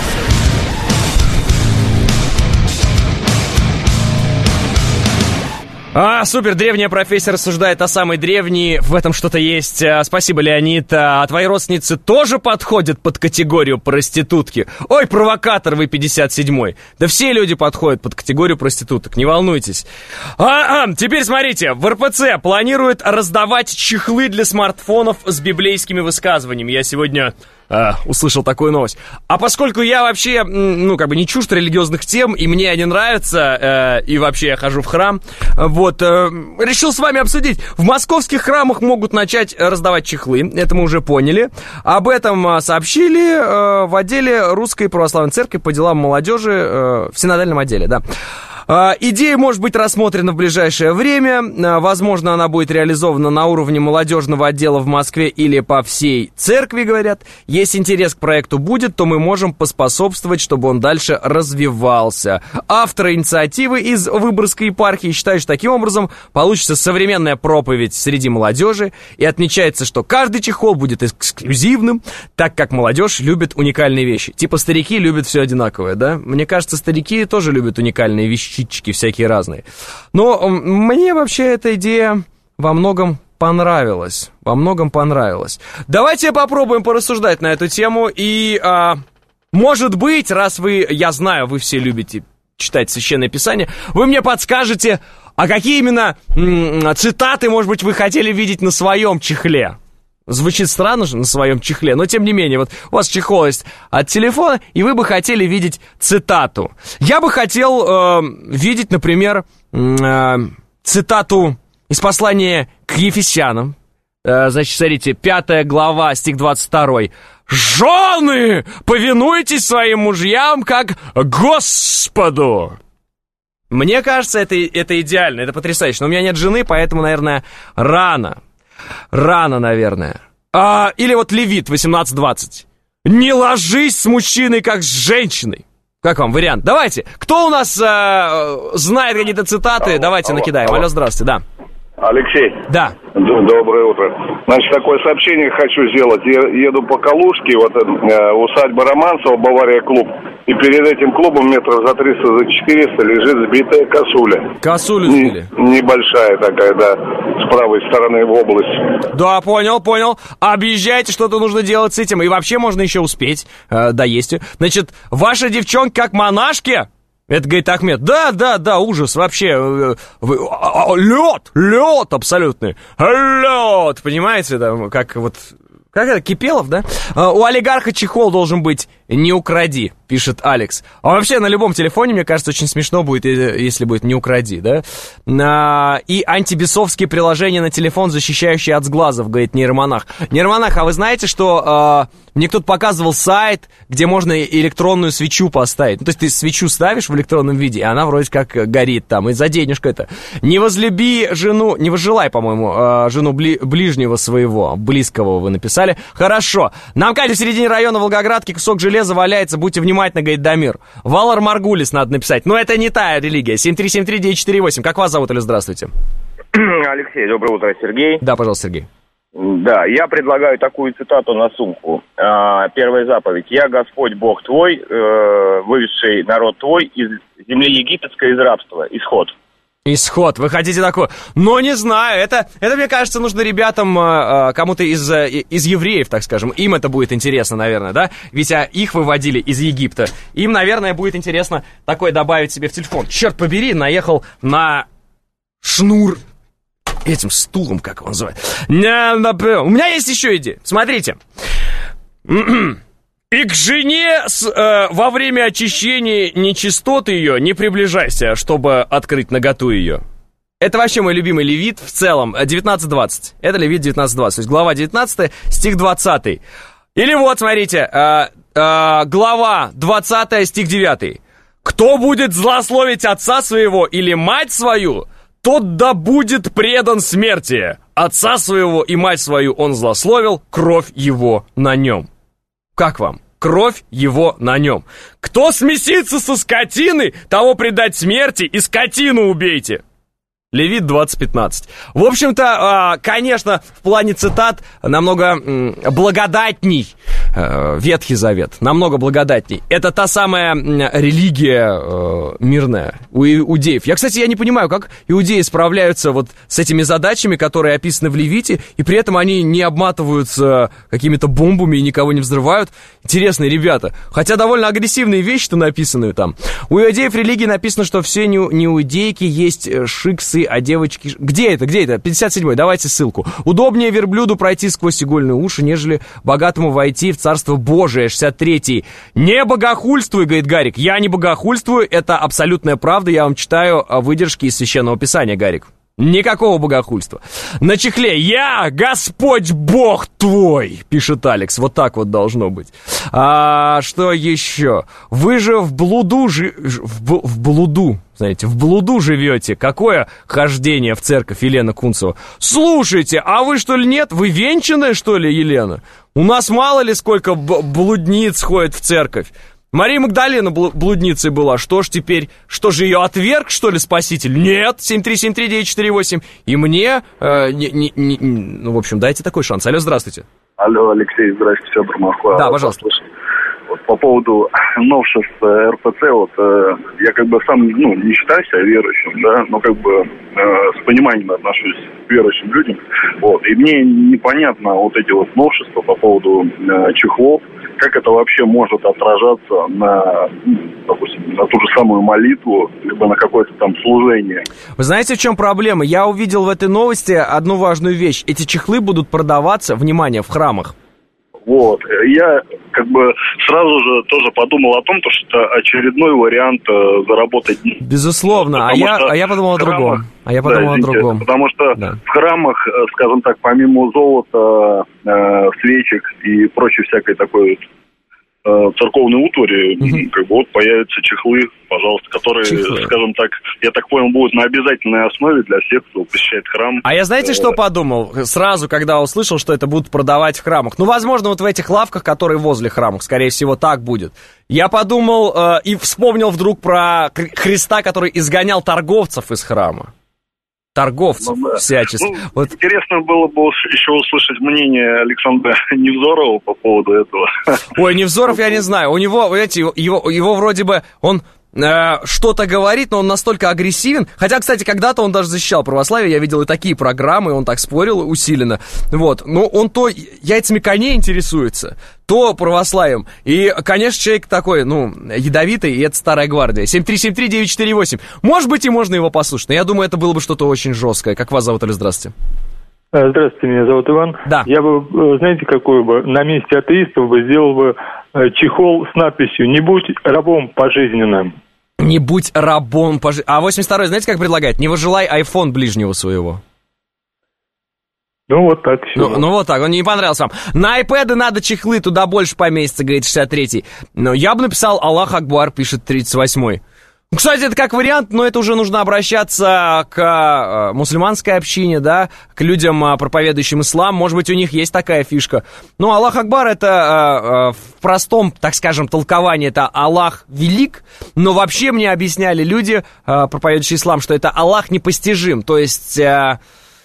А, супер, древняя профессия рассуждает о самой древней. В этом что-то есть. Спасибо, Леонид. А твои родственницы тоже подходят под категорию проститутки? Ой, провокатор вы пятьдесят седьмой. Да все люди подходят под категорию проституток, не волнуйтесь. А, а, теперь смотрите, в эр пэ цэ планируют раздавать чехлы для смартфонов с библейскими высказываниями. Я сегодня... Uh, услышал такую новость. А поскольку я вообще, ну, как бы не чужд религиозных тем, и мне они нравятся, uh, и вообще я хожу в храм, вот, uh, решил с вами обсудить. В московских храмах могут начать раздавать чехлы, это мы уже поняли. Об этом uh, сообщили uh, в отделе Русской Православной Церкви по делам молодежи, uh, в синодальном отделе, да. Идея может быть рассмотрена в ближайшее время. Возможно, она будет реализована на уровне молодежного отдела в Москве или по всей церкви, говорят. Если интерес к проекту будет, то мы можем поспособствовать, чтобы он дальше развивался. Авторы инициативы из Выборгской епархии считают, что таким образом получится современная проповедь среди молодежи. И отмечается, что каждый чехол будет эксклюзивным, так как молодежь любит уникальные вещи. Типа старики любят все одинаковое, да? Мне кажется, старики тоже любят уникальные вещи. Чички всякие разные. Но мне вообще эта идея во многом понравилась. Во многом понравилась. Давайте попробуем порассуждать на эту тему. И, а, может быть, раз вы, я знаю, вы все любите читать Священное Писание, вы мне подскажете, а какие именно м- цитаты, может быть, вы хотели видеть на своем чехле? Звучит странно же на своем чехле, но тем не менее, вот у вас чехол есть от телефона, и вы бы хотели видеть цитату. Я бы хотел э, видеть, например, э, цитату из послания к Ефесянам. Э, значит, смотрите, пятая глава, стих двадцать второй. «Жены, повинуйтесь своим мужьям, как Господу». Мне кажется, это, это идеально, это потрясающе. Но у меня нет жены, поэтому, наверное, рано. Рано, наверное. А, или вот Левит восемнадцать двадцать. Не ложись с мужчиной, как с женщиной. Как вам вариант? Давайте. Кто у нас а, знает какие-то цитаты? Алло, Давайте алло, накидаем. Алло. алло, здравствуйте, да. Алексей. Да. Доброе утро. Значит, такое сообщение хочу сделать. Я еду по Калужке, вот э, усадьба Романцева, Бавария клуб. И перед этим клубом метров за триста, за четыреста лежит сбитая косуля. Косулю сбили? Не, небольшая такая, да, с правой стороны в область. Да, понял, понял. Объезжайте, что-то нужно делать с этим. И вообще можно еще успеть э, доесть. Значит, ваша девчонка как монашки? Это, говорит Ахмед, да, да, да, ужас, вообще, лед, лед абсолютный, лед, понимаете, там, как вот, как это, Кипелов, да? У олигарха чехол должен быть «не укради», пишет Алекс. А вообще на любом телефоне, мне кажется, очень смешно будет, если будет «не укради», да? И антибесовские приложения на телефон, защищающие от сглазов, говорит нейромонах. Нейромонах, а вы знаете, что мне кто-то показывал сайт, где можно электронную свечу поставить? Ну, то есть ты свечу ставишь в электронном виде, и она вроде как горит там, и за денежку это. Не возлюби жену, не возжелай, по-моему, жену бли, ближнего своего, близкого вы написали. Хорошо. На МКАДе в середине района Волгоградки кусок железа валяется, будьте внимательны, говорит Дамир. Валар Маргулис надо написать. Но это не та религия. семь три семь три девять четыре восемь. Как вас зовут, или здравствуйте? Алексей, доброе утро, Сергей. Да, пожалуйста, Сергей. Да, я предлагаю такую цитату на сумку. Первая заповедь. «Я Господь Бог твой, выведший народ твой из земли египетской, из рабства». Исход. Исход, вы хотите такой? Ну, не знаю, это, это мне кажется, нужно ребятам, э, кому-то из, э, из евреев, так скажем. Им это будет интересно, наверное, да? Ведь а, их выводили из Египта. Им, наверное, будет интересно такое добавить себе в телефон. Черт побери, наехал на шнур этим стулом, как его называют. У меня есть еще идея. Смотрите. И к жене с, э, во время очищения нечистоты ее не приближайся, чтобы открыть наготу ее. Это вообще мой любимый левит в целом, девятнадцать двадцать. Это левит девятнадцать двадцать, то есть глава девятнадцатая, стих двадцатый. Или вот, смотрите, э, э, глава двадцатая, стих девятый. «Кто будет злословить отца своего или мать свою, тот да будет предан смерти. Отца своего и мать свою он злословил, кровь его на нем». Как вам? Кровь его на нем. Кто смесится со скотиной, того предать смерти, и скотину убейте. Левит двадцать пятнадцать. В общем-то, конечно, в плане цитат намного благодатней Ветхий Завет, намного благодатней. Это та самая религия мирная у иудеев. Я, кстати, я не понимаю, как иудеи справляются вот с этими задачами, которые описаны в Левите, и при этом они не обматываются какими-то бомбами и никого не взрывают. Интересные ребята. Хотя довольно агрессивные вещи-то написаны там. У иудеев религии написано, что все не, не иудейки есть шиксы, а девочки... Где это? Где это? пятьдесят седьмой. Давайте ссылку. Удобнее верблюду пройти сквозь игольные уши, нежели богатому войти в Царство Божие. шестьдесят третий. Не богохульствуй, говорит Гарик. Я не богохульствую, это абсолютная правда. Я вам читаю выдержки из Священного Писания, Гарик. Никакого богохульства. На чехле «Я, Господь Бог твой», пишет Алекс. Вот так вот должно быть. А что еще? Вы же в блуду, жи... в, в блуду, знаете, в блуду живете. Какое хождение в церковь, Елена Кунцева? Слушайте, а вы что ли нет? Вы венчанная, что ли, Елена? У нас мало ли сколько блудниц ходит в церковь. Мария Магдалина блудницей была. Что ж теперь? Что же, ее отверг, что ли, Спаситель? Нет. семь три семь три девять четыре восемь. И мне... Э, не, не, не, ну, в общем, дайте такой шанс. Алло, здравствуйте. Алло, Алексей, здравствуйте, Федор, Москва. Да, пожалуйста. Вот по поводу новшеств эр пэ цэ, вот э, я как бы сам, ну, не считаю себя верующим, да, но как бы э, с пониманием отношусь к верующим людям. Вот. И мне непонятно вот эти вот новшества по поводу э, чехлов, как это вообще может отражаться на, допустим, на ту же самую молитву, либо на какое-то там служение. Вы знаете, в чем проблема? Я увидел в этой новости одну важную вещь. Эти чехлы будут продаваться, внимание, в храмах. Вот. Я как бы сразу же тоже подумал о том, что это очередной вариант э, заработать. Безусловно. А я, а я подумал о другом. А я подумал да, о другом. Потому что да. в храмах, скажем так, помимо золота, э, свечек и прочей всякой такой церковной утвари, mm-hmm. как бы вот появятся чехлы, пожалуйста, которые, чехлы. скажем так, я так понял, будут на обязательной основе для всех, кто посещает храм. А я знаете, что подумал? Сразу, когда услышал, что это будут продавать в храмах. Ну, возможно, вот в этих лавках, которые возле храмов, скорее всего, так будет. Я подумал э, и вспомнил вдруг про Христа, который изгонял торговцев из храма. Торговцев ну, да. всячески. Ну, вот. Интересно было бы еще услышать мнение Александра Невзорова по поводу этого. Ой, Невзоров я не знаю. У него, знаете, его, его вроде бы, он э, что-то говорит, но он настолько агрессивен. Хотя, кстати, когда-то он даже защищал православие. Я видел и такие программы, он так спорил усиленно. Вот. Но он то яйцами коней интересуется, то православием. И, конечно, человек такой, ну, ядовитый, и это старая гвардия. семь три семь три девять четыре восемь. Может быть, и можно его послушать, но я думаю, это было бы что-то очень жесткое. Как вас зовут, или здравствуйте? Здравствуйте, меня зовут Иван. Да. Я бы, знаете, какой бы, на месте атеистов бы сделал бы чехол с надписью «Не будь рабом пожизненным». Не будь рабом пожизненным. А восемьдесят второй, знаете, как предлагает? Не выжелай айфон ближнего своего. Ну, вот так все. Ну, ну, вот так, он не понравился вам. На айпэды надо чехлы, туда больше поместится, говорит шестьдесят третий. Но я бы написал «Аллах Акбар», пишет тридцать восьмой. Кстати, это как вариант, но это уже нужно обращаться к э, мусульманской общине, да, к людям, э, проповедующим ислам. Может быть, у них есть такая фишка. Ну, Аллах Акбар, это э, э, в простом, так скажем, толковании, это Аллах велик. Но вообще мне объясняли люди, э, проповедующие ислам, что это Аллах непостижим. То есть... Э,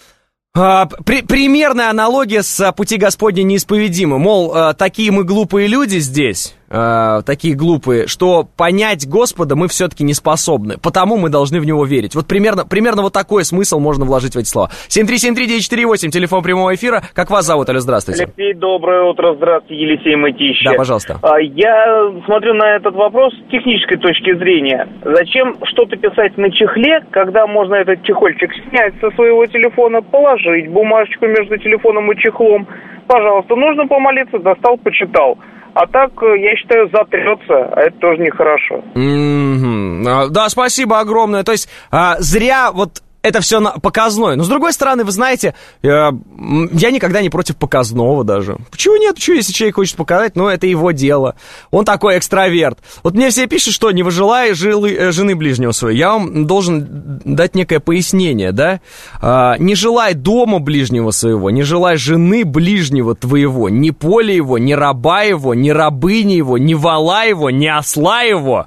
При, примерная аналогия с пути Господня неисповедимы. Мол, такие мы глупые люди здесь, э, такие глупые, что понять Господа мы все-таки не способны, потому мы должны в Него верить. Вот примерно, примерно вот такой смысл можно вложить в эти слова. семь три семь три девять четыре восемь, телефон прямого эфира. Как вас зовут? Алло, здравствуйте. Алексей, доброе утро. Здравствуйте, Елисей Мытищев. Да, пожалуйста. Я смотрю на этот вопрос с технической точки зрения. Зачем что-то писать на чехле, когда можно этот чехольчик снять со своего телефона, положить бумажечку между телефоном и чехлом? Пожалуйста, нужно помолиться, достал, почитал. А так, я считаю, затрется, а это тоже нехорошо. Mm-hmm. Да, спасибо огромное. То есть, а, зря вот... это все показное. Но, с другой стороны, вы знаете, э, я никогда не против показного даже. Почему нет? Почему, если человек хочет показать, ну, это его дело. Он такой экстраверт. Вот мне все пишут, что не выжелай жилы, жены ближнего своего. Я вам должен дать некое пояснение, да? Э, не желай дома ближнего своего, не желай жены ближнего твоего, ни поля его, ни раба его, ни рабыни его, ни вола его, ни осла его,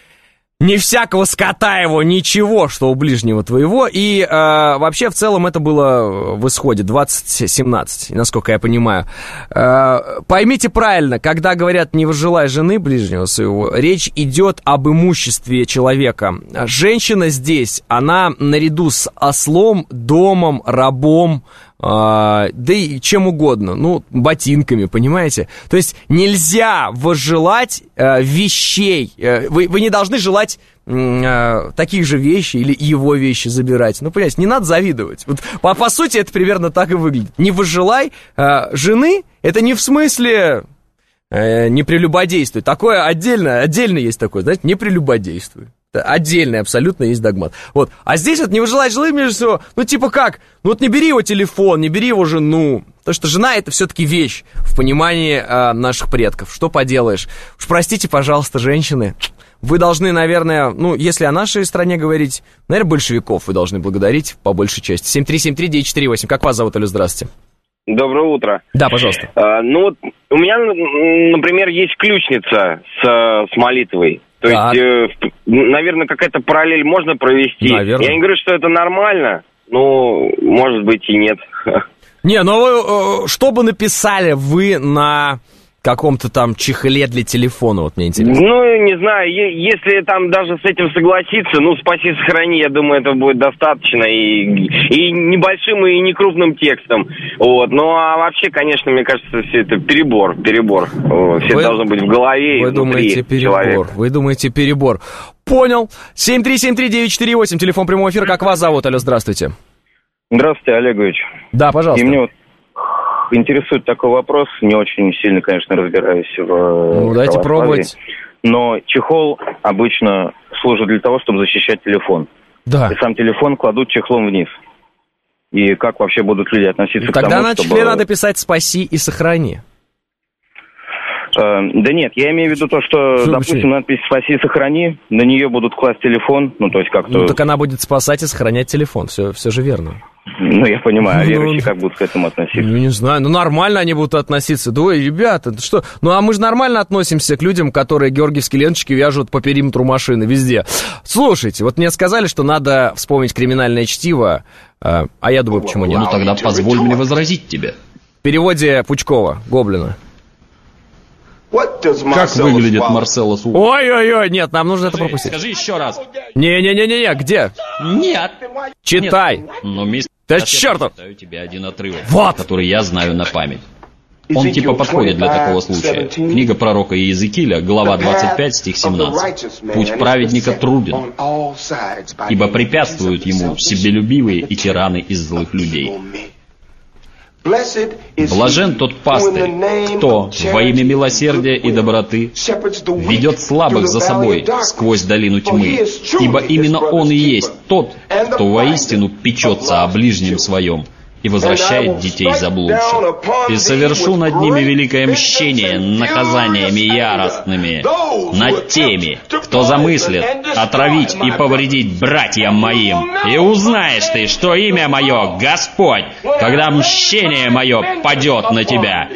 ни всякого скота его, ничего, что у ближнего твоего. И э, вообще, в целом, это было в исходе двадцать семнадцать, насколько я понимаю. Э, поймите правильно, когда говорят «не возжелай жены ближнего своего», речь идет об имуществе человека. Женщина здесь, она наряду с ослом, домом, рабом, Uh, да и чем угодно, ну, ботинками, понимаете? То есть нельзя возжелать uh, вещей, uh, вы, вы не должны желать uh, таких же вещей или его вещи забирать. Ну, понимаете, не надо завидовать. Вот, по, по сути, это примерно так и выглядит. Не возжелай uh, жены, это не в смысле uh, не прелюбодействуй. Такое отдельно, отдельно есть такое, знаете, не прелюбодействуй. Отдельный абсолютно есть догмат. Вот. А здесь вот не выжелать желать между всего. Ну, типа как? Ну, вот не бери его телефон, не бери его жену. Потому что жена — это все-таки вещь в понимании э, наших предков. Что поделаешь? Уж простите, пожалуйста, женщины. Вы должны, наверное, ну, если о нашей стране говорить, наверное, большевиков вы должны благодарить по большей части. семь три семь три девять четыре восемь. Как вас зовут, Алло, здравствуйте. Доброе утро. Да, пожалуйста. А, ну, вот у меня, например, есть ключница с, с молитвой. То так. есть, э, наверное, какая-то параллель можно провести. Наверное. Я не говорю, что это нормально, но, может быть, и нет. Не, ну вы, что бы написали вы на каком-то там чехле для телефона, вот мне интересно. Ну, не знаю, если там даже с этим согласиться, ну, спаси, сохрани, я думаю, это будет достаточно, и, и небольшим, и не крупным текстом, вот, ну, а вообще, конечно, мне кажется, все это перебор, перебор, все вы, должно быть в голове и вы думаете, перебор, человека. Вы думаете, перебор. Понял. семь три семь три девять четыре восемь, телефон прямого эфира, как вас зовут, алло, здравствуйте. Здравствуйте, Олегович. Да, пожалуйста. И мне вот интересует такой вопрос, не очень сильно, конечно, разбираюсь в ну, дайте пробовать. Но чехол обычно служит для того, чтобы защищать телефон. Да. И сам телефон кладут чехлом вниз. И как вообще будут люди относиться ну, к тому, тогда на чтобы... чехле надо писать «спаси и сохрани». Э, да нет, я имею в виду то, что, что допустим, почему? Надпись «спаси и сохрани», на нее будут класть телефон, ну, то есть как-то... Ну, так она будет спасать и сохранять телефон, все, все же верно. Ну, я понимаю, а верующие как будут к этому относиться? Ну, не знаю, ну, нормально они будут относиться. Да, ой, ребята, это что? Ну, а мы же нормально относимся к людям, которые георгиевские ленточки вяжут по периметру машины везде. Слушайте, вот мне сказали, что надо вспомнить «Криминальное чтиво», а я думаю, почему нет? Ну, тогда позволь мне возразить тебе. В переводе Пучкова, Гоблина. Как выглядит Марселло Су? Ой-ой-ой, нет, нам нужно это пропустить. Скажи еще раз. Не-не-не-не, где? Нет. Читай. Нет. Но, мистер, да я чертов. читаю тебе один отрывок, вот. который я знаю на память. Он типа подходит для такого случая. Книга пророка Иезекииля, глава двадцать пять, стих семнадцать. «Путь праведника труден, ибо препятствуют ему себелюбивые и тираны из злых людей». Блажен тот пастырь, кто во имя милосердия и доброты ведет слабых за собой сквозь долину тьмы, ибо именно он и есть тот, кто воистину печется о ближнем своем и возвращает детей заблудших. И совершу над ними великое мщение наказаниями яростными над теми, кто замыслит отравить и повредить братьям моим. И узнаешь ты, что имя мое Господь, когда мщение мое падет на тебя».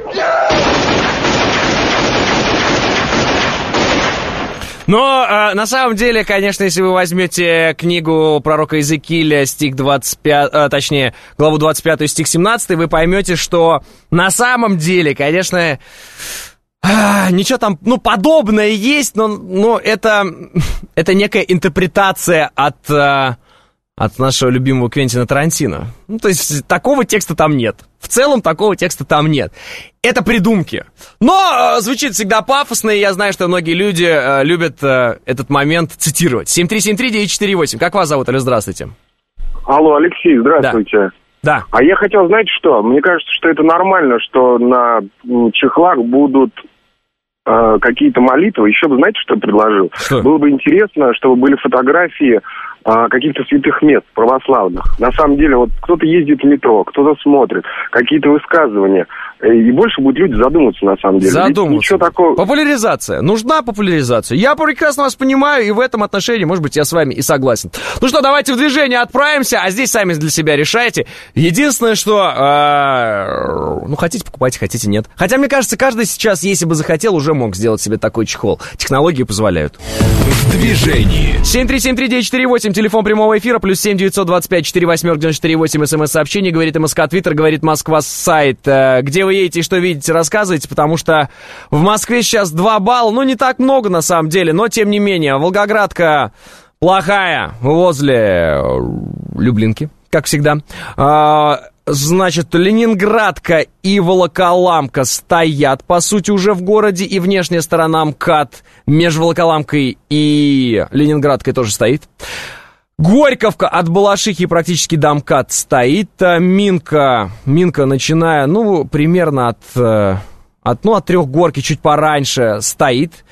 Но э, на самом деле, конечно, если вы возьмете книгу пророка Иезекииля, стих двадцать пять, э, точнее, главу двадцать пять, стих семнадцать, вы поймете, что на самом деле, конечно, А, ничего там, ну, подобное есть, но, но это, это некая интерпретация от, а, от нашего любимого Квентина Тарантино. Ну, то есть такого текста там нет. В целом такого текста там нет. Это придумки. Но а, звучит всегда пафосно, и я знаю, что многие люди а, любят а, этот момент цитировать. семь три семь три девять четыре восемь. Как вас зовут? Алло, здравствуйте. Алло, Алексей, здравствуйте. Да. Да. А я хотел, знаете что? Мне кажется, что это нормально, что на чехлах будут э, какие-то молитвы. Еще бы, знаете, что я предложил? Что? Было бы интересно, чтобы были фотографии э, каких-то святых мест православных. На самом деле, вот кто-то ездит в метро, кто-то смотрит, какие-то высказывания. И больше будут люди задумываться, на самом деле. Задумываться. Ничего такого. Популяризация. Нужна популяризация. Я прекрасно вас понимаю, и в этом отношении, может быть, я с вами и согласен. Ну что, давайте в движение отправимся, а здесь сами для себя решайте. Единственное, что... Э, ну, хотите, покупайте, хотите, нет. Хотя, мне кажется, каждый сейчас, если бы захотел, уже мог сделать себе такой чехол. Технологии позволяют. В движении. семь три семь три девять четыре восемь, телефон прямого эфира, плюс семь девятьсот двадцать пять четыре восемь девяносто четыре восемь, смс-сообщение, говорит МСК Твиттер, говорит Москва сайт. Где вы едете и что видите, рассказывайте, потому что в Москве сейчас два балла, ну, не так много на самом деле, но тем не менее. Волгоградка плохая возле Люблинки, как всегда. Значит, Ленинградка и Волоколамка стоят, по сути, уже в городе, и внешняя сторона МКАД между Волоколамкой и Ленинградкой тоже стоит. Горьковка от Балашихи практически до МКАД стоит. Минка, Минка, начиная, ну, примерно от, от, ну, от Трехгорки, чуть пораньше стоит.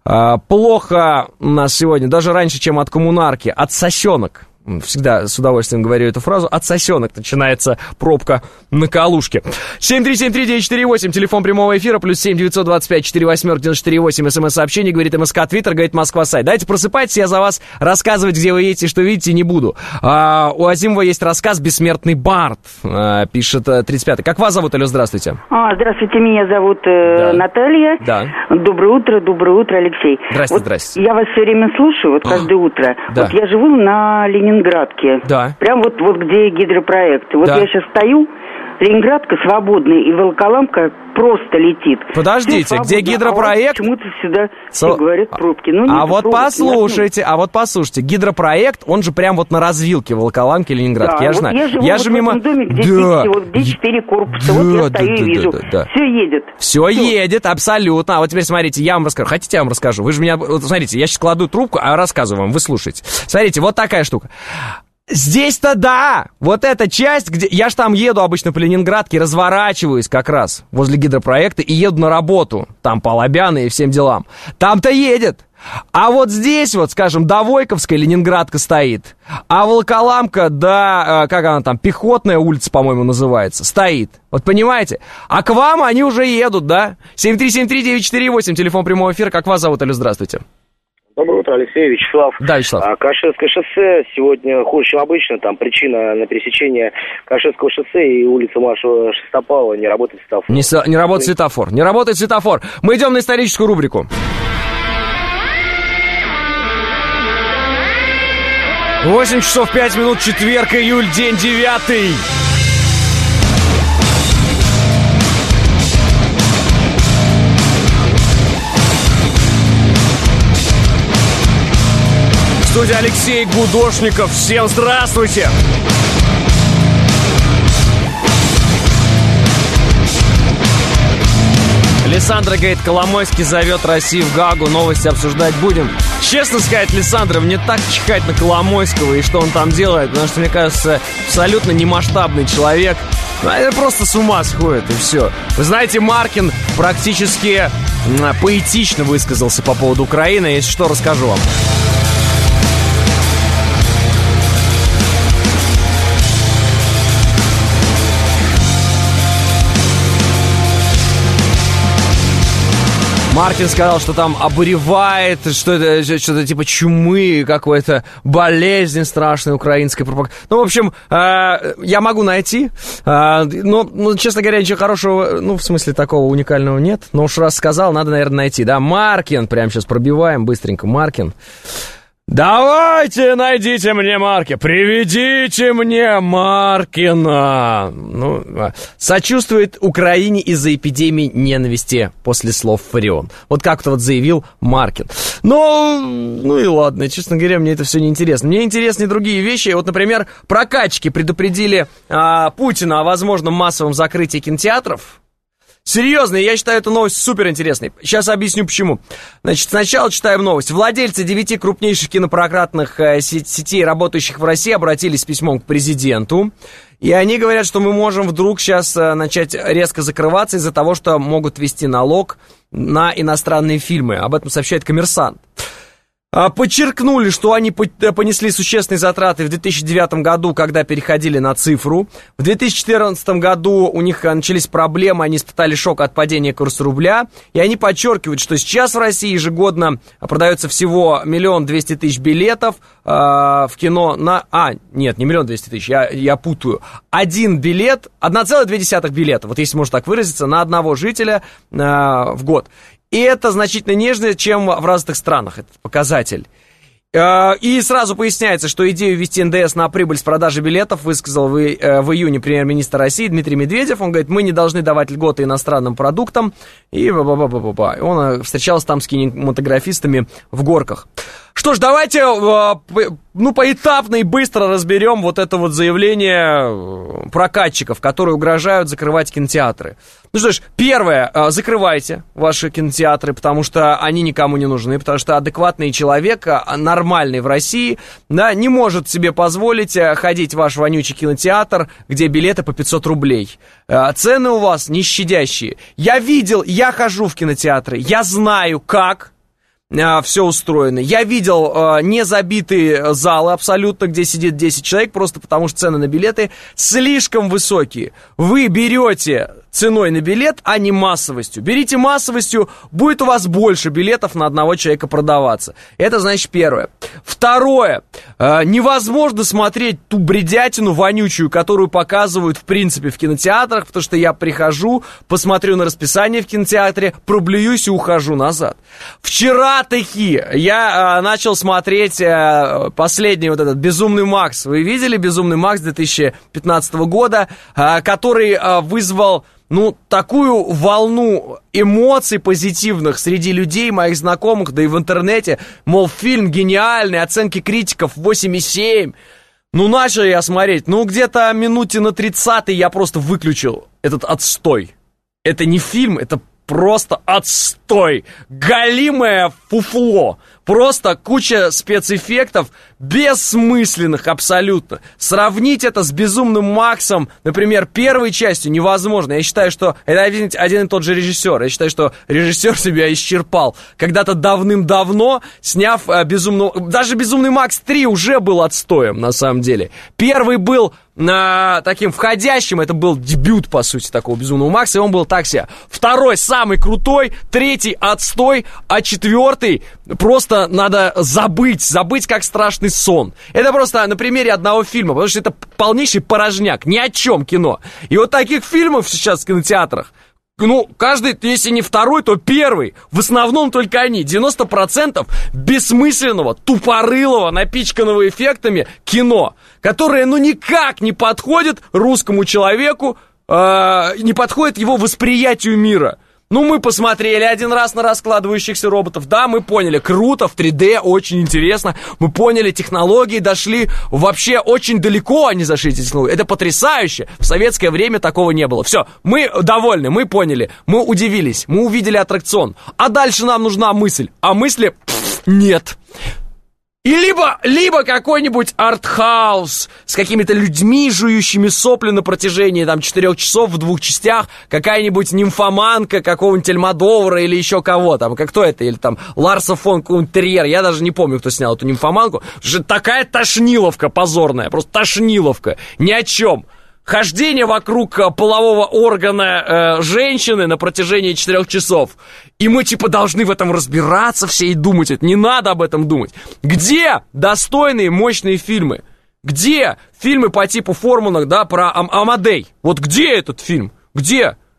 Плохо у нас сегодня, даже раньше, чем от Коммунарки, от Сосенок. Всегда с удовольствием говорю эту фразу. От Сосенок начинается пробка на Калужке. семь три семь три девять четыре восемь, телефон прямого эфира, плюс семь девятьсот двадцать пять четыре восемь девяносто четыре восемь, смс-сообщение, говорит МСК Твиттер, говорит Москва сайт. Давайте просыпайтесь, я за вас рассказывать, где вы едете, что видите, не буду. А, у Азимова есть рассказ «Бессмертный бард», а, пишет тридцать пятый. Как вас зовут, алло, здравствуйте? А, здравствуйте, меня зовут э, да. Наталья. Да. Доброе утро, доброе утро, Алексей. Здрасте, вот здрасте. Я вас все время слушаю, вот каждое утро. Да. Вот я живу на Ленинградке. Да. Прям вот, вот где гидропроект. Вот да. я сейчас стою, Ленинградка свободная, и Волоколамка просто летит. Подождите, где гидропроект? А почему-то сюда все говорят пробки. Ну, а вот послушайте, а вот послушайте, гидропроект, он же прям вот на развилке Волоколамки и Ленинградки. Да, я вот же знаю. Я живу я вот же в мимо... этом доме, где, да. четыре, вот, где четыре корпуса. Да, вот я да, стою да, и вижу. Да, да, да. Все едет. Все, Все едет, абсолютно. А вот теперь смотрите, я вам расскажу. Хотите, я вам расскажу? Вы же меня... Вот, смотрите, я сейчас кладу трубку, а рассказываю вам, вы слушаете. Смотрите, вот такая штука. Здесь-то да, вот эта часть, где я ж там еду обычно по Ленинградке, разворачиваюсь как раз возле гидропроекта и еду на работу, там по Лобяной и всем делам. Там-то едет. А вот здесь вот, скажем, до Войковской Ленинградка стоит, а Волоколамка, да, как она там, Пехотная улица, по-моему, называется, стоит. Вот понимаете? А к вам они уже едут, да? семь три семь три девять четыре восемь, телефон прямого эфира, как вас зовут, алло, здравствуйте. Доброе утро, Алексей, Вячеслав. Да, Вячеслав. А, Каширское шоссе сегодня хуже, чем обычно. Там причина на пересечении Каширского шоссе и улицы Маршала Шестопалова не работает светофор. Не, не работает светофор. Не работает светофор. Мы идем на историческую рубрику. восемь часов пять минут, четверг, июль, день девятый. Студия Алексей Гудошников. Всем здравствуйте! Лиссандра говорит, Коломойский зовет Россию в Гаагу, новости обсуждать будем. Честно сказать, Лиссандра, мне так чихать на Коломойского и что он там делает, потому что, мне кажется, абсолютно немасштабный человек. Это просто с ума сходит, и все. Вы знаете, Маркин практически поэтично высказался по поводу Украины. Если что, расскажу вам. Маркин сказал, что там обуревает, что это что-то типа чумы, какой-то болезни страшной украинской пропаганды. Ну, в общем, э, я могу найти, э, но, ну, честно говоря, ничего хорошего, ну, в смысле, такого уникального нет. Но уж раз сказал, надо, наверное, найти, да. Маркин, прямо сейчас пробиваем быстренько, Маркин. Давайте, найдите мне Марки, приведите мне Маркина. Ну, сочувствует Украине из-за эпидемии ненависти после слов Фарион. Вот как-то вот заявил Маркин. Но, ну и ладно, честно говоря, мне это все не интересно. Мне интересны другие вещи. Вот, например, прокатчики предупредили а, Путина о возможном массовом закрытии кинотеатров. Серьезно, я считаю эту новость суперинтересной. Сейчас объясню почему. Значит, сначала читаем новость. Владельцы девяти крупнейших кинопрокатных э, сетей, работающих в России, обратились с письмом к президенту. И они говорят, что мы можем вдруг сейчас э, начать резко закрываться из-за того, что могут ввести налог на иностранные фильмы. Об этом сообщает «Коммерсант». Подчеркнули, что они понесли существенные затраты в две тысячи девятом году, когда переходили на цифру. В две тысячи четырнадцатом году у них начались проблемы, они испытали шок от падения курса рубля. И они подчеркивают, что сейчас в России ежегодно продается всего миллион двести тысяч билетов э, в кино на... А, нет, не миллион двести тысяч, я, я путаю. Один билет, одна целая две десятых билета, вот если можно так выразиться, на одного жителя э, в год. И это значительно нежнее, чем в развитых странах, этот показатель. И сразу поясняется, что идею ввести эн дэ эс на прибыль с продажи билетов высказал в, в июне премьер-министр России Дмитрий Медведев. Он говорит, мы не должны давать льготы иностранным продуктам. И ба-ба-ба-ба-ба. Он встречался там с кинематографистами в Горках. Что ж, давайте ну, поэтапно и быстро разберем вот это вот заявление прокатчиков, которые угрожают закрывать кинотеатры. Ну что ж, первое, закрывайте ваши кинотеатры, потому что они никому не нужны, потому что адекватный человек, нормальный в России, да, не может себе позволить ходить в ваш вонючий кинотеатр, где билеты по пятьсот рублей. Цены у вас не щадящие. Я видел, я хожу в кинотеатры, я знаю, как все устроено. Я видел э, незабитые залы абсолютно, где сидит десять человек, просто потому что цены на билеты слишком высокие. Вы берете ценой на билет, а не массовостью. Берите массовостью, будет у вас больше билетов на одного человека продаваться. Это, значит, первое. Второе. Э, невозможно смотреть ту бредятину вонючую, которую показывают, в принципе, в кинотеатрах, потому что я прихожу, посмотрю на расписание в кинотеатре, проблююсь и ухожу назад. Вчера таки я э, начал смотреть э, последний вот этот «Безумный Макс». Вы видели «Безумный Макс» две тысячи пятнадцатого года, э, который э, вызвал, ну, такую волну эмоций позитивных среди людей, моих знакомых, да и в интернете. Мол, фильм гениальный, оценки критиков восемь и семь. Ну, начал я смотреть, ну, где-то минуте на тридцатой я просто выключил этот отстой. Это не фильм, это просто отстой, галимое фуфло, просто куча спецэффектов, бессмысленных абсолютно. Сравнить это с «Безумным Максом», например, первой частью невозможно. Я считаю, что это один, один и тот же режиссер. Я считаю, что режиссер себя исчерпал. Когда-то давным-давно, сняв э, «Безумного...» Даже «Безумный Макс три» уже был отстоем, на самом деле. Первый был э, таким входящим, это был дебют, по сути, такого «Безумного Макса», и он был так себе. Второй самый крутой, третий отстой, а четвертый просто надо забыть, забыть как страшный сон. Это просто на примере одного фильма, потому что это полнейший порожняк, ни о чем кино. И вот таких фильмов сейчас в кинотеатрах, ну, каждый, если не второй, то первый. В основном только они. девяносто процентов бессмысленного, тупорылого, напичканного эффектами кино, которое, ну, никак не подходит русскому человеку, э, не подходит его восприятию мира. Ну, мы посмотрели один раз на раскладывающихся роботов. Да, мы поняли, круто, в три дэ, очень интересно. Мы поняли, технологии дошли вообще очень далеко, они зашли, эти технологии. Это потрясающе. В советское время такого не было. Все, мы довольны, мы поняли, мы удивились, мы увидели аттракцион. А дальше нам нужна мысль. А мысли пфф, нет. И либо, либо какой-нибудь артхаус с какими-то людьми, жующими сопли на протяжении там четырех часов в двух частях, какая-нибудь нимфоманка какого-нибудь Альмодовара или еще кого там, как кто это, или там Ларса фон Триер, я даже не помню, кто снял эту нимфоманку, что такая тошниловка позорная, просто тошниловка, ни о чем. Хождение вокруг полового органа э, женщины на протяжении четырех часов. И мы типа должны в этом разбираться все и думать. Это не надо об этом думать. Где достойные, мощные фильмы? Где фильмы по типу «Формула», да, про Ам- Амадей? Вот где этот фильм? Где?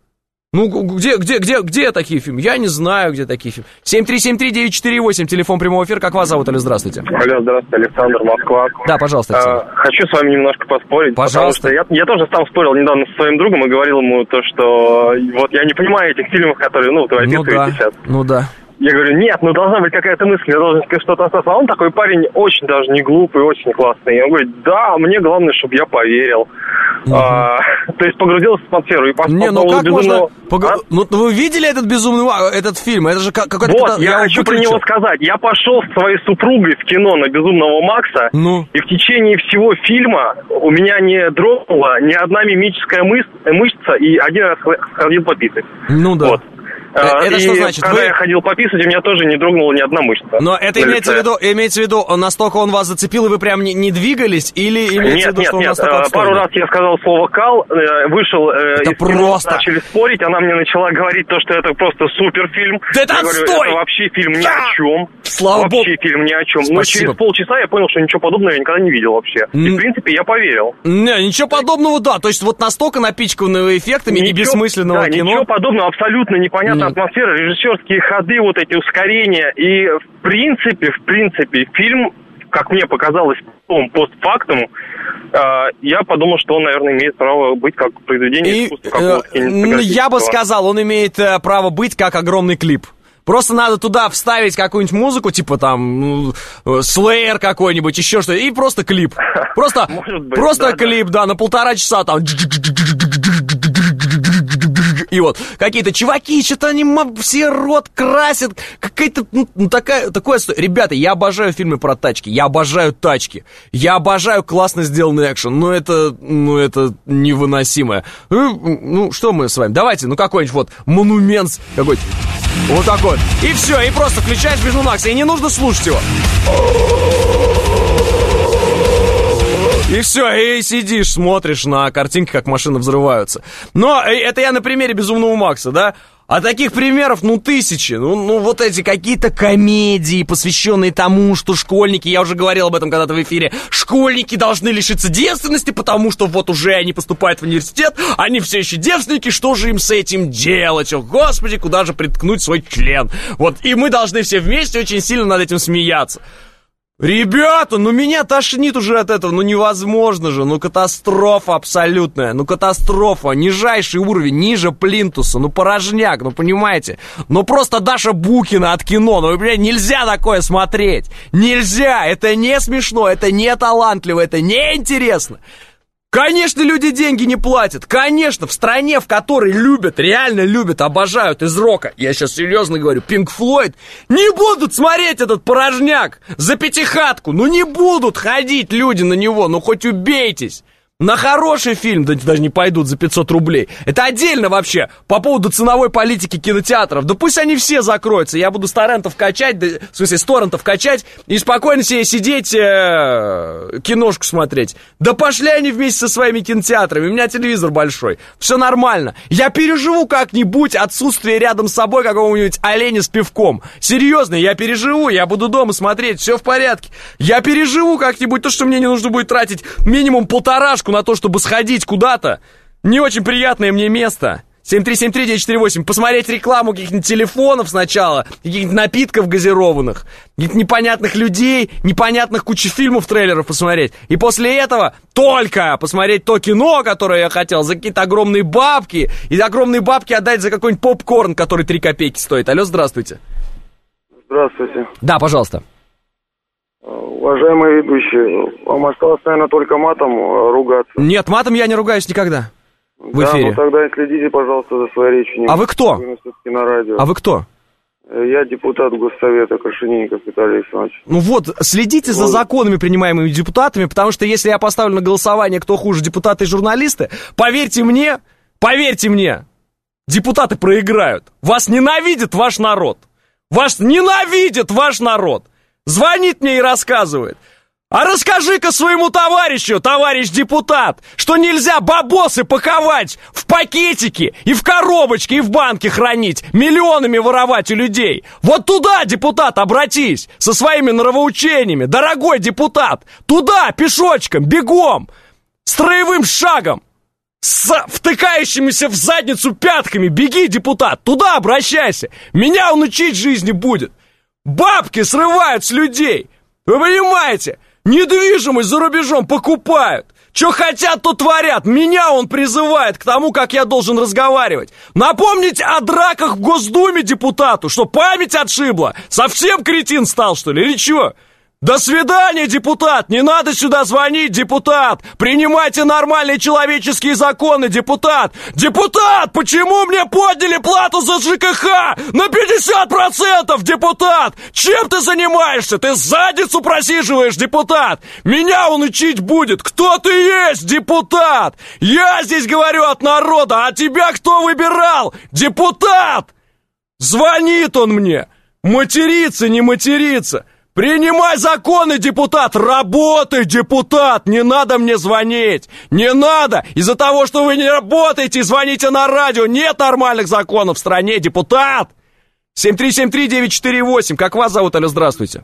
Ну, где, где, где, где такие фильмы? Я не знаю, где такие фильмы. семь три семь три девять четыре восемь, телефон прямого эфира. Как вас зовут, Алло, здравствуйте. Алло, здравствуйте, Александр, Москва. Да, пожалуйста, Александр. А, хочу с вами немножко поспорить. Пожалуйста. Потому что я, я тоже сам спорил недавно со своим другом и говорил ему то, что вот я не понимаю этих фильмов, которые, ну, вы описываете ну, да. сейчас. Ну да. Я говорю, нет, ну должна быть какая-то мысль, я должен сказать что-то остаться. А он такой парень очень даже не глупый, очень классный. И он говорит, да, мне главное, чтобы я поверил. Угу. А, то есть погрузился в атмосферу. И по, не, по ну как безумного... можно... Пог... А? Ну вы видели этот безумный, этот фильм? Это же какой-то... Вот, я, я хочу про него сказать. Я пошел с своей супругой в кино на «Безумного Макса», ну? И в течение всего фильма у меня не дрогнула ни одна мимическая мышца, мышца и один раз ходил пописать. Ну да. Вот. Это и что значит? Когда Вы... я ходил пописать, у меня тоже не дрогнула ни одна мышца. Но это имеется в виду, имеется в виду, настолько он вас зацепил, и вы прям не, не двигались, или имеется нет, в виду, нет, что он нет. настолько отстойный? Пару раз я сказал слово «кал», вышел это из просто... кино, начали спорить, она мне начала говорить то, что это просто суперфильм. Да это я отстой! говорю, это вообще фильм ни о чем. Слава вообще Богу. фильм ни о чем. Спасибо. Но через полчаса я понял, что ничего подобного я никогда не видел вообще. Mm. И в принципе я поверил. Не, ничего подобного, да. То есть вот настолько напичканного эффектами ничего, и бессмысленного да, кино. Ничего подобного, абсолютно непонятная mm. атмосфера, режиссерские ходы, вот эти ускорения. И в принципе, в принципе, фильм, как мне показалось, постфактум, я подумал, что он, наверное, имеет право быть как произведение искусства. Э, я бы сказал, он имеет право быть как огромный клип. Просто надо туда вставить какую-нибудь музыку, типа там Slayer какой-нибудь, еще что-то, и просто клип. Просто, быть, просто да, клип, да. да, на полтора часа там. И вот какие-то чуваки, что-то они все рот красят. Какая-то, ну, такая, такое... Ребята, я обожаю фильмы про тачки. Я обожаю тачки. Я обожаю классно сделанный экшен. Но это, ну, это невыносимо. Ну, ну, что мы с вами? Давайте, ну, какой-нибудь вот монумент какой-то. Вот такой. И все, и просто включаешь «Безумного Макса», и не нужно слушать его. И все, и сидишь, смотришь на картинки, как машины взрываются. Но это я на примере «Безумного Макса», да? А таких примеров, ну, тысячи. Ну, ну, вот эти какие-то комедии, посвященные тому, что школьники, я уже говорил об этом когда-то в эфире, школьники должны лишиться девственности, потому что вот уже они поступают в университет, они все еще девственники, что же им с этим делать? О, Господи, куда же приткнуть свой член? Вот, и мы должны все вместе очень сильно над этим смеяться. Ребята, ну меня тошнит уже от этого, ну невозможно же, ну катастрофа абсолютная, ну катастрофа, нижайший уровень, ниже плинтуса, ну порожняк, ну понимаете, ну просто Даша Букина от кино, ну блядь, нельзя такое смотреть, нельзя, это не смешно, это не талантливо, это не интересно. Конечно, люди деньги не платят. Конечно, в стране, в которой любят, реально любят, обожают из рока, я сейчас серьезно говорю, Пинк Флойд, не будут смотреть этот порожняк за пятихатку. Ну не будут ходить люди на него, ну хоть убейтесь. На хороший фильм да, даже не пойдут за пятьсот рублей. Это отдельно вообще по поводу ценовой политики кинотеатров. Да пусть они все закроются. Я буду с торрентов качать, да, в смысле с торрентов качать и спокойно себе сидеть э, киношку смотреть. Да пошли они вместе со своими кинотеатрами. У меня телевизор большой. Все нормально. Я переживу как-нибудь отсутствие рядом с собой какого-нибудь оленя с пивком. Серьезно, я переживу. Я буду дома смотреть. Все в порядке. Я переживу как-нибудь то, что мне не нужно будет тратить минимум полторашку на то, чтобы сходить куда-то. Не очень приятное мне место. семь три семь три девять четыре восемь. Посмотреть рекламу каких-нибудь телефонов сначала, каких-нибудь напитков газированных, каких-то непонятных людей, непонятных кучу фильмов, трейлеров посмотреть. И после этого только посмотреть то кино, которое я хотел, за какие-то огромные бабки. И огромные бабки отдать за какой-нибудь попкорн, который три копейки стоит. Алло, здравствуйте. Здравствуйте. Да, пожалуйста. Уважаемые ведущие, вам осталось, наверное, только матом ругаться. Нет, матом я не ругаюсь никогда в эфире. Да, ну тогда следите, пожалуйста, за своей речью. А вы кто? На радио. А вы кто? Я депутат Госсовета Крашенинников Виталий Александрович. Ну вот, следите за законами, принимаемыми депутатами, потому что если я поставлю на голосование, кто хуже, депутаты и журналисты, поверьте мне, поверьте мне, депутаты проиграют. Вас ненавидит ваш народ. Вас ненавидит ваш народ. Звонит мне и рассказывает. А расскажи-ка своему товарищу, товарищ депутат, что нельзя бабосы паковать в пакетики и в коробочки, и в банке хранить, миллионами воровать у людей. Вот туда, депутат, обратись со своими нравоучениями, дорогой депутат. Туда, пешочком, бегом, строевым шагом. с втыкающимися в задницу пятками. Беги, депутат, туда обращайся. Меня он учить жизни будет. Бабки срывают с людей. Вы понимаете? Недвижимость за рубежом покупают. Что хотят, то творят. Меня он призывает к тому, как я должен разговаривать. Напомните о драках в Госдуме депутату, что память отшибла. Совсем кретин стал, что ли, или что? До свидания, депутат! Не надо сюда звонить, депутат! Принимайте нормальные человеческие законы, депутат! Депутат! Почему мне подняли плату за ЖКХ на пятьдесят процентов, депутат? Чем ты занимаешься? Ты задницу просиживаешь, депутат! Меня он учить будет! Кто ты есть, депутат? Я здесь говорю от народа, а тебя кто выбирал? Депутат! Звонит он мне! Материться, не материться! Принимай законы, депутат! Работай, депутат! Не надо мне звонить! Не надо! Из-за того, что вы не работаете, звоните на радио! Нет нормальных законов в стране, депутат! семь три семь три девять четыре восемь. Как вас зовут? Алло, здравствуйте.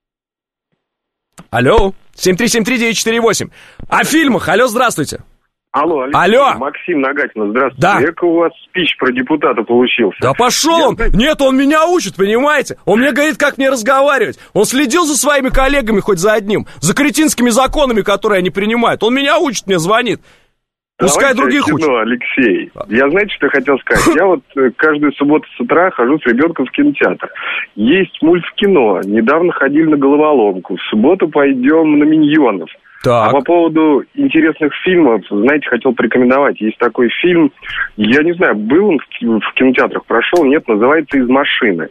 Алло. семь три семь три девять четыре восемь. О фильмах. Алло, здравствуйте. Алло, Алексей, Алло. Максим Нагатин, здравствуйте. Да. Эка у вас спич про депутата получился. Да пошел Я... он! Нет, он меня учит, понимаете? Он мне говорит, как мне разговаривать. Он следил за своими коллегами хоть за одним, за кретинскими законами, которые они принимают. Он меня учит, мне звонит. Пускай Давайте других кино, учат. Алексей. Я, знаете, что хотел сказать? Я вот каждую субботу с утра хожу с ребенком в кинотеатр. Есть мультфильм-кино. Недавно ходили на головоломку. В субботу пойдем на «Миньонов». Так. А по поводу интересных фильмов, знаете, хотел порекомендовать. Есть такой фильм, я не знаю, был он в кинотеатрах, прошел, нет, называется «Из машины».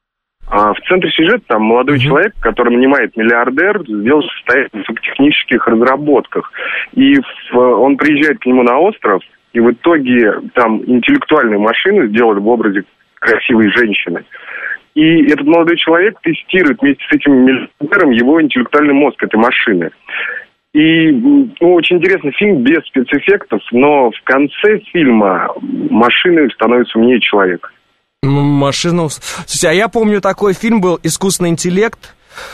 А в центре сюжета там молодой mm-hmm. человек, который нанимает миллиардер, сделал состояние в технических разработках. И в, он приезжает к нему на остров, и в итоге там интеллектуальную машину сделали в образе красивой женщины. И этот молодой человек тестирует вместе с этим миллиардером его интеллектуальный мозг этой машины. И ну, очень интересный фильм, без спецэффектов, но в конце фильма машины становятся умнее человека. Машину... Слушайте, а я помню, такой фильм был «Искусственный интеллект».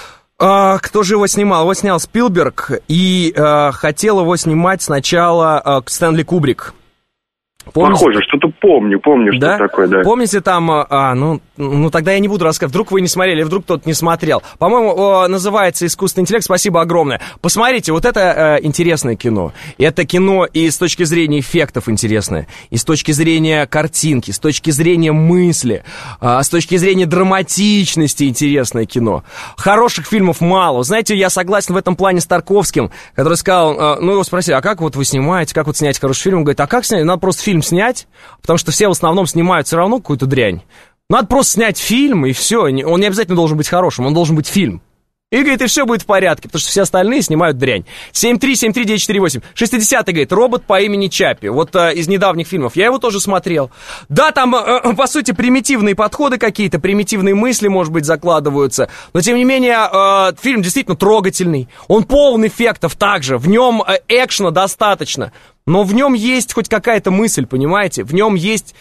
А, кто же его снимал? Его снял Спилберг, и а, хотел его снимать сначала а, Стэнли Кубрик. Помните? Похоже, что-то помню, помню, что да? такое, да. Помните там, а, ну, ну, тогда я не буду рассказывать, вдруг вы не смотрели, вдруг кто-то не смотрел. По-моему, называется «Искусственный интеллект», спасибо огромное. Посмотрите, вот это э, интересное кино. Это кино и с точки зрения эффектов интересное, и с точки зрения картинки, с точки зрения мысли, э, с точки зрения драматичности интересное кино. Хороших фильмов мало. Знаете, я согласен в этом плане с Тарковским, который сказал, э, ну, его спросили, а как вот вы снимаете, как вот снять хороший фильм? Он говорит, а как снять? Надо просто фильм снять, потому что все в основном снимают все равно какую-то дрянь. Надо просто снять фильм, и все. Он не обязательно должен быть хорошим, он должен быть фильм. И, говорит, и все будет в порядке, потому что все остальные снимают дрянь. семь три семь три девять четыре восемь. шестидесятый, говорит, робот по имени Чаппи. Вот а, из недавних фильмов. Я его тоже смотрел. Да, там, а, по сути, примитивные подходы какие-то, примитивные мысли, может быть, закладываются. Но, тем не менее, а, фильм действительно трогательный. Он полон эффектов также. В нем а, экшена достаточно. Но в нем есть хоть какая-то мысль, понимаете? В нем есть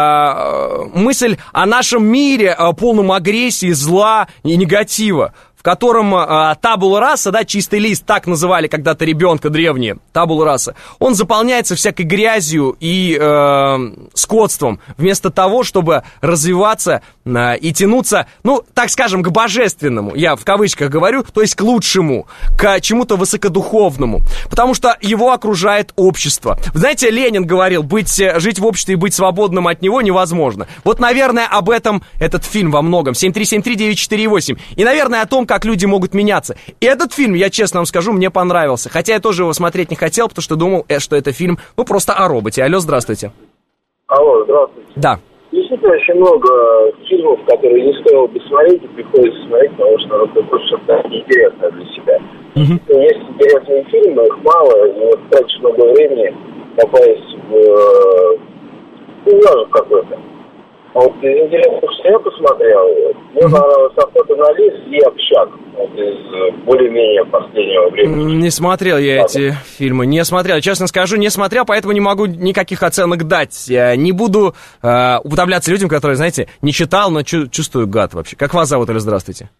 э, мысль о нашем мире, о полном агрессии, зла и негатива, в котором э, табула раса, да, чистый лист, так называли когда-то ребенка древние, табула раса, он заполняется всякой грязью и э, скотством, вместо того, чтобы развиваться э, и тянуться, ну, так скажем, к божественному, я в кавычках говорю, то есть к лучшему, к чему-то высокодуховному, потому что его окружает общество. Вы знаете, Ленин говорил, быть, жить в обществе и быть свободным от него невозможно. Вот, наверное, об этом этот фильм во многом. семь три семь три девять четыре восемь. И, наверное, о том, как люди могут меняться. И этот фильм, я честно вам скажу, мне понравился. Хотя я тоже его смотреть не хотел, потому что думал, что это фильм, ну, просто о роботе. Алло, здравствуйте. Алло, здравствуйте. Да. Действительно, очень много фильмов, которые не стоило бы смотреть, и приходится смотреть, потому что это просто что-то неинтересное для себя. Mm-hmm. Есть интересные фильмы, их мало, и вот тратишь много времени попасть в ужас какой-то. А вот из интересных, что я посмотрел, мне mm-hmm. понравился «Охота на лис» и «Общак», вот из более-менее последнего времени. Не смотрел я Ладно. эти фильмы, не смотрел, честно скажу, не смотрел, поэтому не могу никаких оценок дать. Я не буду э, уподобляться людям, которые, знаете, не читал, но чу- чувствую гад вообще. Как вас зовут, или здравствуйте?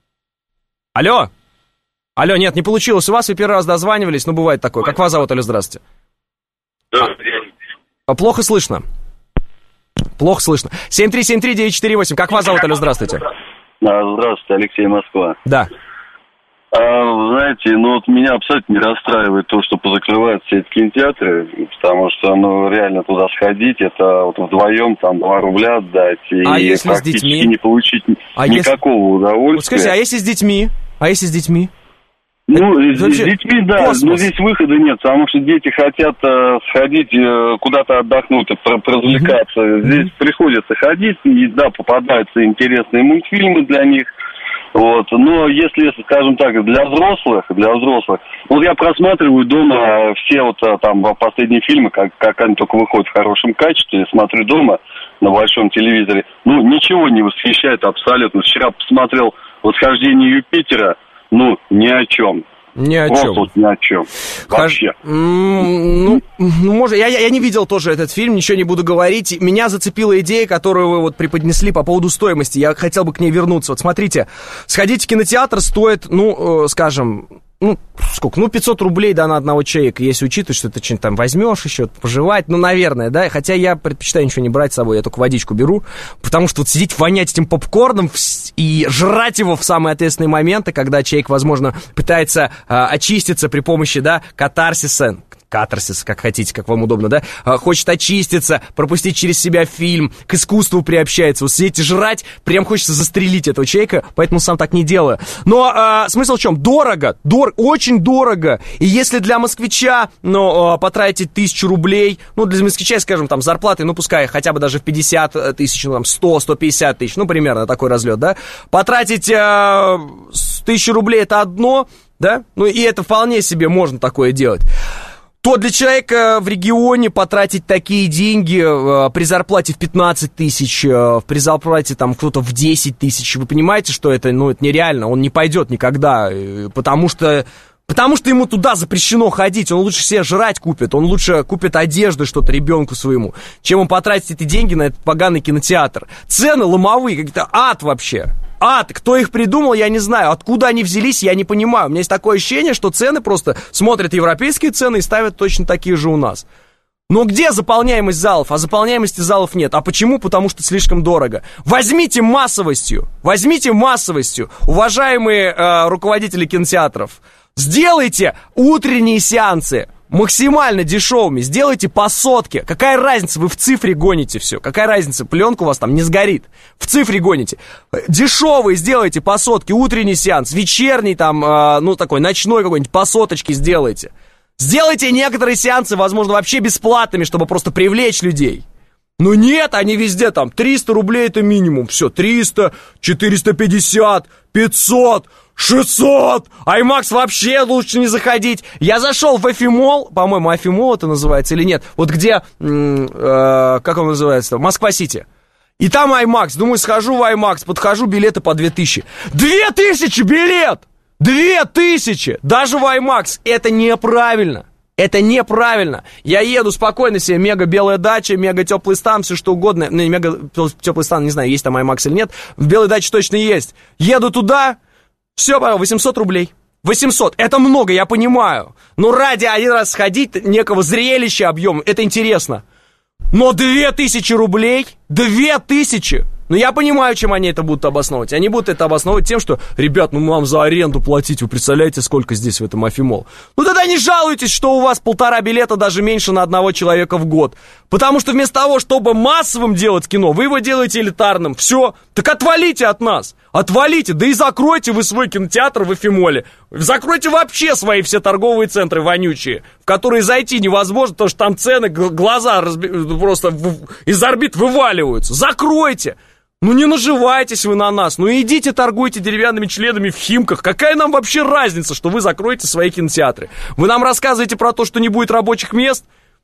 Алло? Алло, нет, не получилось у вас, вы первый раз дозванивались, но бывает такое. Как вас зовут, или здравствуйте? Да, Плохо слышно. Плохо слышно. семь три семь три девять четыре восемь. Как вас зовут, алло, здравствуйте. Здравствуйте, Алексей, Москва. Да. А, знаете, ну вот меня абсолютно не расстраивает то, что позакрывают все эти кинотеатры, потому что, ну, реально туда сходить, это вот вдвоем там два рубля отдать и а если практически с детьми? не получить а никакого если... удовольствия. Вот скажите, а если с детьми? А если с детьми? Ну, это, с, вообще... с детьми, да, космос. Но здесь выхода нет, потому что дети хотят э, сходить э, куда-то отдохнуть, поразвлекаться. Mm-hmm. Здесь приходится ходить, и, да, попадаются интересные мультфильмы для них. Вот. Но если, скажем так, для взрослых, для взрослых, вот я просматриваю дома все вот там последние фильмы, как, как они только выходят в хорошем качестве, смотрю дома на большом телевизоре, ну, ничего не восхищает абсолютно. Вчера посмотрел «Восхождение Юпитера», ну, ни о чем. Ни о Просто чем. Вот ни о чем. Вообще. Ну, ну, может, я, я не видел тоже этот фильм, ничего не буду говорить. Меня зацепила идея, которую вы вот преподнесли по поводу стоимости. Я хотел бы к ней вернуться. Вот смотрите, сходить в кинотеатр стоит, ну, э, скажем... Ну, сколько? Ну, пятьсот рублей, да, на одного человека, если учитывать, что ты что-нибудь там возьмешь еще, пожевать, ну, наверное, да, хотя я предпочитаю ничего не брать с собой, я только водичку беру, потому что вот сидеть, вонять этим попкорном и жрать его в самые ответственные моменты, когда человек, возможно, пытается а, очиститься при помощи, да, катарсиса, катарсис, как хотите, как вам удобно, да, а, хочет очиститься, пропустить через себя фильм, к искусству приобщается, вот сидеть и жрать, прям хочется застрелить этого человека, поэтому сам так не делаю. Но а, смысл в чем? Дорого, дорого, очень дорого, и если для москвича, ну, а, потратить тысячу рублей, ну, для москвича, скажем, там, зарплаты, ну, пускай хотя бы даже в пятьдесят тысяч, ну, там, сто - сто пятьдесят тысяч, ну, примерно такой разлет, да, потратить а, тысячу рублей это одно, да, ну, и это вполне себе можно такое делать. То для человека в регионе потратить такие деньги э, при зарплате в пятнадцать тысяч, э, при зарплате там кто-то в десять тысяч, вы понимаете, что это, ну, это нереально, он не пойдет никогда, э, потому что... Потому что ему туда запрещено ходить, он лучше себе жрать купит, он лучше купит одежду что-то ребенку своему, чем он потратит эти деньги на этот поганый кинотеатр. Цены ломовые, как-то ад вообще. Ад, кто их придумал, я не знаю. Откуда они взялись, я не понимаю. У меня есть такое ощущение, что цены просто смотрят европейские цены и ставят точно такие же у нас. Но где заполняемость залов? А заполняемости залов нет. А почему? Потому что слишком дорого. Возьмите массовостью, возьмите массовостью, уважаемые э, руководители кинотеатров. Сделайте утренние сеансы максимально дешевыми, сделайте по сотке. Какая разница, вы в цифре гоните все. Какая разница, пленка у вас там не сгорит. В цифре гоните. Дешевые сделайте по сотке, утренний сеанс, вечерний там, э, ну такой ночной какой-нибудь по соточке сделайте. Сделайте некоторые сеансы, возможно, вообще бесплатными, чтобы просто привлечь людей. Но нет, они везде там, триста рублей это минимум. Все, триста, четыреста пятьдесят, пятьсот, шестьсот. IMAX вообще лучше не заходить. Я зашел в Афимол, по-моему, Афимол это называется или нет. Вот где, э, как он называется, Москва-Сити. И там IMAX. Думаю, схожу в IMAX, подхожу, билеты по две тысячи. Две тысячи билет! Две тысячи! Даже в IMAX. Это неправильно. Это неправильно. Я еду спокойно себе, мега белая дача, мега теплый стан, все что угодно. Ну, не мега теплый стан, не знаю, есть там IMAX или нет. В белой даче точно есть. Еду туда, все, восемьсот рублей. восемьсот, это много, я понимаю. Но ради один раз сходить, некого зрелища объема, это интересно. Но две тысячи рублей, две тысячи. Ну, я понимаю, чем они это будут обосновывать. Они будут это обосновывать тем, что, ребят, ну, вам за аренду платить, вы представляете, сколько здесь в этом Афимол? Ну, тогда не жалуйтесь, что у вас полтора билета даже меньше на одного человека в год. Потому что вместо того, чтобы массовым делать кино, вы его делаете элитарным. Все, так отвалите от нас. Отвалите, да и закройте вы свой кинотеатр в Афимоле. Закройте вообще свои все торговые центры вонючие, в которые зайти невозможно, потому что там цены, глаза разби... просто из орбит вываливаются. Закройте. Ну не наживайтесь вы на нас, ну идите торгуйте деревянными членами в Химках. Какая нам вообще разница, что вы закроете свои кинотеатры? Вы нам рассказываете про то, что не будет рабочих мест?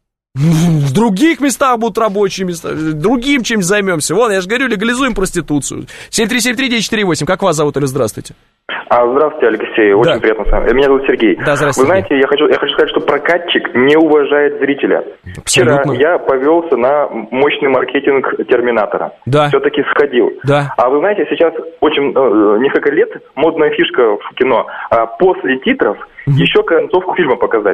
В других местах будут рабочие места, другим чем-нибудь займемся. Вон, я же говорю, легализуем проституцию. семь три семь три девять четыре восемь, как вас зовут или здравствуйте? А, здравствуйте, Алексей, очень да. приятно с вами. Меня зовут Сергей. Да, здравствуйте. Вы знаете, я хочу, я хочу сказать, что прокатчик не уважает зрителя. Абсолютно. Вчера я повелся на мощный маркетинг Терминатора. Да. Все-таки сходил. Да. А вы знаете, сейчас очень, э, несколько лет модная фишка в кино. А после титров угу. еще концовку фильма показать.